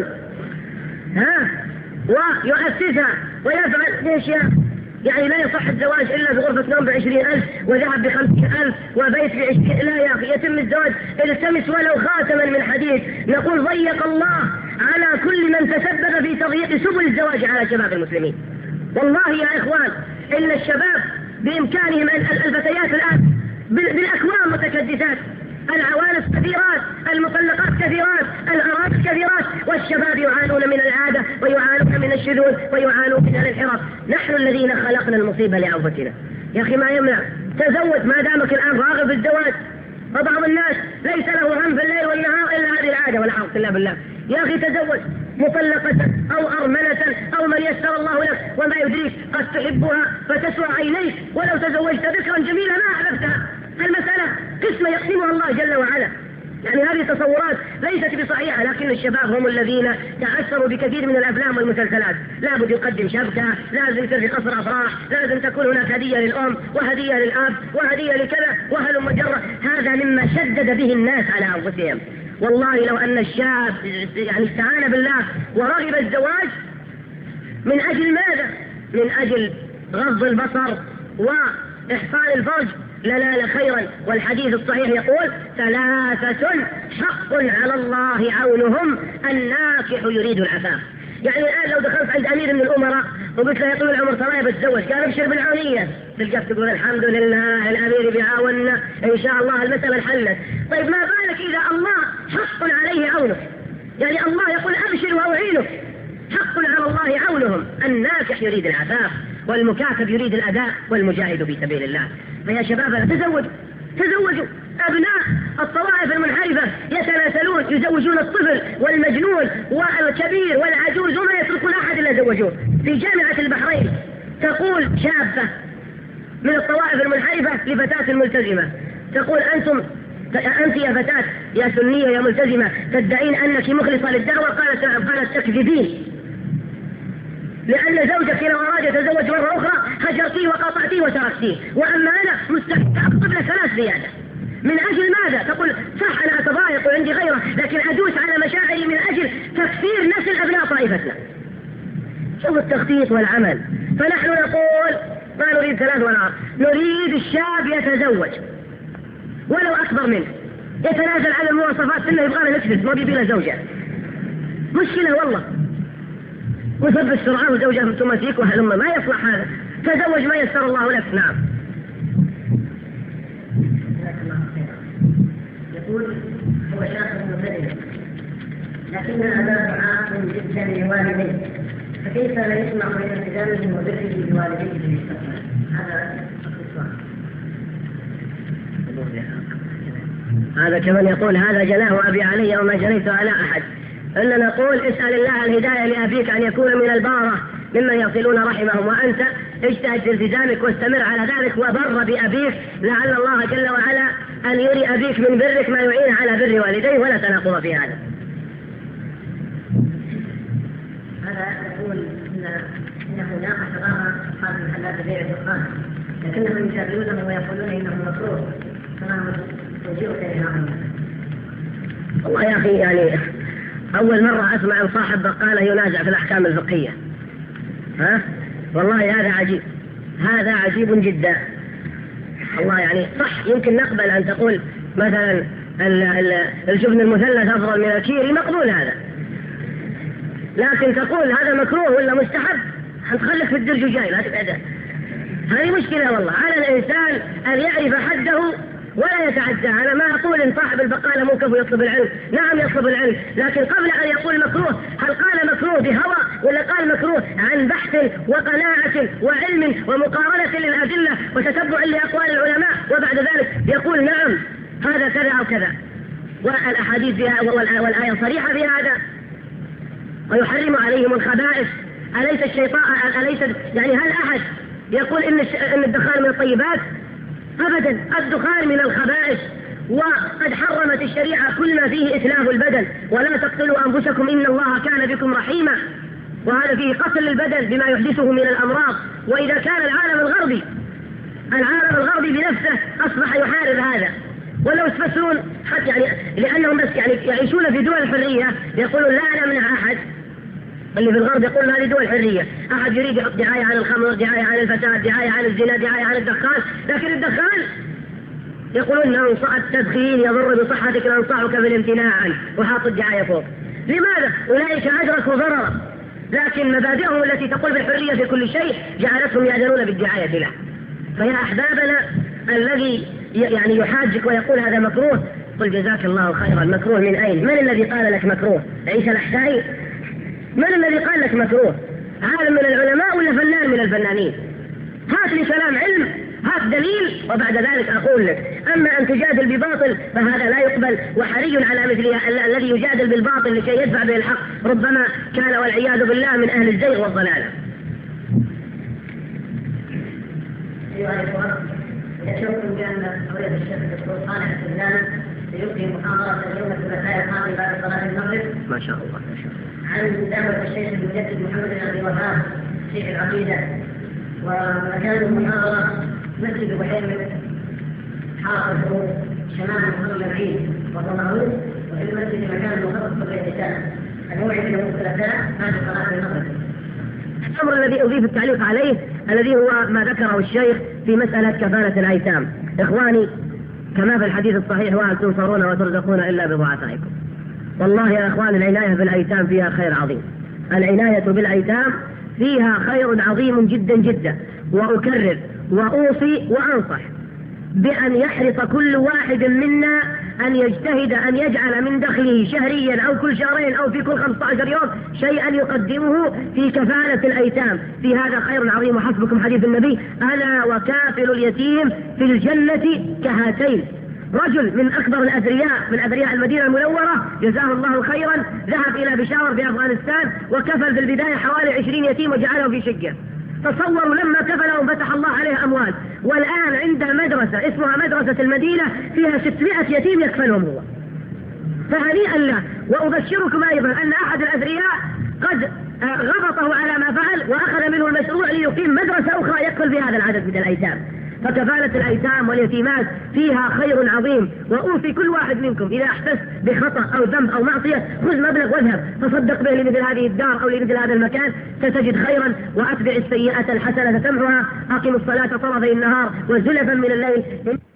ويؤسسها ويفعل أشياء. يعني لا يصح الزواج إلا بغرفة نوم ب20,000 وذهب ب50,000 وبيت ب20. لا يا أخي، يتم الزواج التمس ولو خاتما من حديد. نقول ضيق الله على كل من تسبب في تضييق سبل الزواج على شباب المسلمين. والله يا إخوان إن الشباب بإمكانهم الفتيات الآن بالأكوام متكدسات، العوانس كثيرات، المطلقات كثيرات، الأراضي كثيرات، والشباب يعانون من العادة ويعانون من الشذوذ ويعانون من الانحراف. نحن الذين خلقنا المصيبة لأنفسنا. يا أخي ما يمنع تزوج ما دامك الآن راغب بالزواج. وبعض الناس ليس له هم في الليل والنهار إلا هذه العادة والحمد لله بالله. يا أخي تزوج مطلقة أو أرملة أو من يسر الله لك، وما يدريك قد تحبها فتسوى عينيك، ولو تزوجت ذكرا جميلا ما أحببتها. المسألة قسمة يقسمها الله جل وعلا. يعني هذه تصورات ليست بصحيحة، لكن الشباب هم الذين تأثروا بكثير من الأفلام والمسلسلات. لابد يقدم شبكة، لازم يصير في قصر أفراح، لازم تكون هناك هدية للأم وهدية للأب وهدية لكذا وهل مجرة. هذا مما شدد به الناس على أنفسهم. والله لو أن الشاب يعني استعان بالله ورغب الزواج من أجل ماذا؟ من أجل غض البصر وإحصان الفرج لنال خيرا. والحديث الصحيح يقول 3 حق على الله عونهم: الناكح يريد العفاف. يعني الآن لو دخلت عند أمير من الأمراء وقلت له يا طويل العمر ترى بتزوج، قال ابشر بالعونية، تلقاك تقول الحمد لله الأمير بيعاوننا إن شاء الله المسألة انحلت. طيب ما بالك إذا الله حق عليه عونك؟ يعني الله يقول أبشر وأعينك، حق على الله عونهم. الناكح يريد العفاف، والمكاتب يريد الأداء، والمجاهد في سبيل الله. فيا شباب تزوجوا. أبناء الطوائف المنحرفة يتناسلون، يزوجون الطفل والمجنون والكبير والعجوز وما يتركون أحد إلا زوجوه. في جامعة البحرين تقول شابة من الطوائف المنحرفة لفتاة ملتزمة، تقول أنت يا فتاة يا سنية يا ملتزمة تدعين أنك مخلصة للدعوة؟ قالت تكذبين، لأن زوجك لو أراد يتزوج مرة أخرى هجرتيه وقاطعتيه وتركتيه، وأما أنا مستحيل أخطب له 3 زيادة. من أجل ماذا؟ تقول صح أنا أتضايق وعندي غيره، لكن أدوس على مشاعري من أجل تكثير نسل أبناء طائفتنا. شوف التخطيط والعمل. فنحن نقول ما نريد 3 ولا 4، نريد الشاب يتزوج ولو أكبر منه، يتنازل عن المواصفات إنه يبغى له نكسس ما بيبي له زوجة. مشكلة والله، وثب السرعة وزوجة تمسيك وهلما، ما يصلح هذا. تزوج ما يسر الله لك. نعم. يقول هو شاب مبتدئ لكن أباه عاق جدا لوالديه، فكيف لا يسمح من التزامه وبره بوالديه في المستقبل؟ هذا كمن يقول هذا جناه أبي علي وما جنيت على أحد. إننا نقول اسأل الله الهداية لأبيك أن يكون من البارة ممن يصلون رحمهم، وأنت اجتهد في التزامك واستمر على ذلك وبر بأبيك، لعل الله جل وعلا أن يري أبيك من برك ما يعين على بر والديه، ولا تناقض في هذا. هذا يقول إنه ناقش بعض أصحاب المحلات بيع الدخان، لكنهم يشاغلونه ويقولون إنه مكروه، فما توجيهك لهذا؟ والله يا أخي يعني أول مرة أسمع عن صاحب بقالة ينازع في الأحكام الفقهية. والله هذا عجيب، هذا عجيب جدا. الله يعني صح، يمكن نقبل أن تقول مثلا الجبن المثلث أفضل من الكيري، مقبول هذا، لكن تقول هذا مكروه ولا مستحب، هتخلك في الدرج جاي لا تبعده. هذه مشكلة والله. على الإنسان أن يعرف حده ولا يتعدى. أنا ما أقول إن صاحب البقالة موقف يطلب العلم، نعم يطلب العلم، لكن قبل أن يقول مكروه هل قال مكروه بهوى ولا قال مكروه عن بحث وقناعة وعلم ومقارنة للأدلة وتتبع لأقوال العلماء، وبعد ذلك يقول نعم هذا كذا أو كذا، والأحاديث فيها والآية صريحة في هذا، ويحرم عليهم الخبائث. أليس الشيطان يعني هل أحد يقول إن الدخان من الطيبات؟ أبدا، الدخان من الخبائث، وقد حرمت الشريعة كل ما فيه إتلاف البدن، ولا تقتلوا أنفسكم إن الله كان بكم رحيما، وهذا فيه قتل البدن بما يحدثه من الأمراض. وإذا كان العالم الغربي بنفسه أصبح يحارب هذا، ولو تفسرون حتى يعني لأنهم بس يعني يعيشون في دول الحرية يقولون لا نمنع أحد. اللي في الغرب يقول هذه دول حرية، أحد يريد يحط دعاية عن الخمر، دعاية عن الفساد، دعاية عن الزنا، دعاية عن الدخان، لكن الدخان يقولون التدخين يضر بصحتك ننصحك بالامتناع عنه، وحاط الدعاية فوق. لماذا؟ أولئك أدركوا ضررا، لكن مبادئهم التي تقول بالحرية في كل شيء جعلتهم يأذنون بالدعاية له. فيا أحبابنا الذي يعني يحاجك ويقول هذا مكروه، قل جزاك الله خيرا، مكروه من أين؟ من الذي قال لك مكروه؟ عيسى الأحسائي؟ من الذي قال لك مكروه؟ عالم من العلماء ولا فنان من الفنانين؟ هات لي كلام علم، هات دليل، وبعد ذلك أقول لك. أما أن تجادل بباطل فهذا لا يقبل، وحري على مثل الذي يجادل بالباطل لكي يدفع به الحق ربما كان والعياذ بالله من أهل الزيغ والضلالة. أيها الأخوة، يشوفكم بأن فضيلة الشيخ الدكتور صالح السلام سيلقي محاضرة اليوم الثلاثاء القادم بعد صلاة المغرب. ما شاء الله ما شاء الله. عن دعوة الشيخ المجدد محمد بن عبد الوهاب شيخ العقيدة، ومكان المحاضرة مسجد بحيرة حافظ شمال محمد العيد وهو معروف، وفي المسجد مكان مخصص للنساء. الموعد يوم الثلاثاء بعد صلاة المغرب. الأمر الذي أضيف التعليق عليه الذي هو ما ذكره الشيخ في مسألة كفالة الأيتام. إخواني، كما في الحديث الصحيح وهل تنصرون وترزقون إلا بضعفائكم. والله يا إخوان العناية بالأيتام فيها خير عظيم، العناية بالأيتام فيها خير عظيم جدا جدا. وأكرر وأوصي وأنصح بأن يحرص كل واحد منا أن يجتهد أن يجعل من دخله شهريا أو كل شهرين أو في كل 15 يوم شيئا يقدمه في كفالة الأيتام، في هذا خير عظيم. وحسبكم حديث النبي: أنا وكافل اليتيم في الجنة كهاتين. رجل من أكبر الأثرياء من أثرياء المدينة المنورة جزاه الله خيرا ذهب إلى بشاور في أفغانستان وكفل في البداية حوالي 20 يتيم وجعله في شقة. تصوروا لما كفلهم فتح الله عليه أموال، والآن عنده مدرسة اسمها مدرسة المدينة فيها 600 يتيم يكفلهم هو، فهنيئا له. وأبشركم أيضا أن أحد الأثرياء قد غبطه على ما فعل وأخذ منه المشروع ليقيم مدرسة أخرى يكفل بهذا العدد من الأيتام. فكفالة الأيتام واليتيمات فيها خير عظيم. وأوصي كل واحد منكم إذا احسست بخطأ أو ذنب أو معصية خذ مبلغ واذهب تصدق به لمثل هذه الدار أو لمثل هذا المكان ستجد خيرا. وأتبع السيئة الحسنة تمحها. أقم الصلاة طرفي النهار وزلفا من الليل.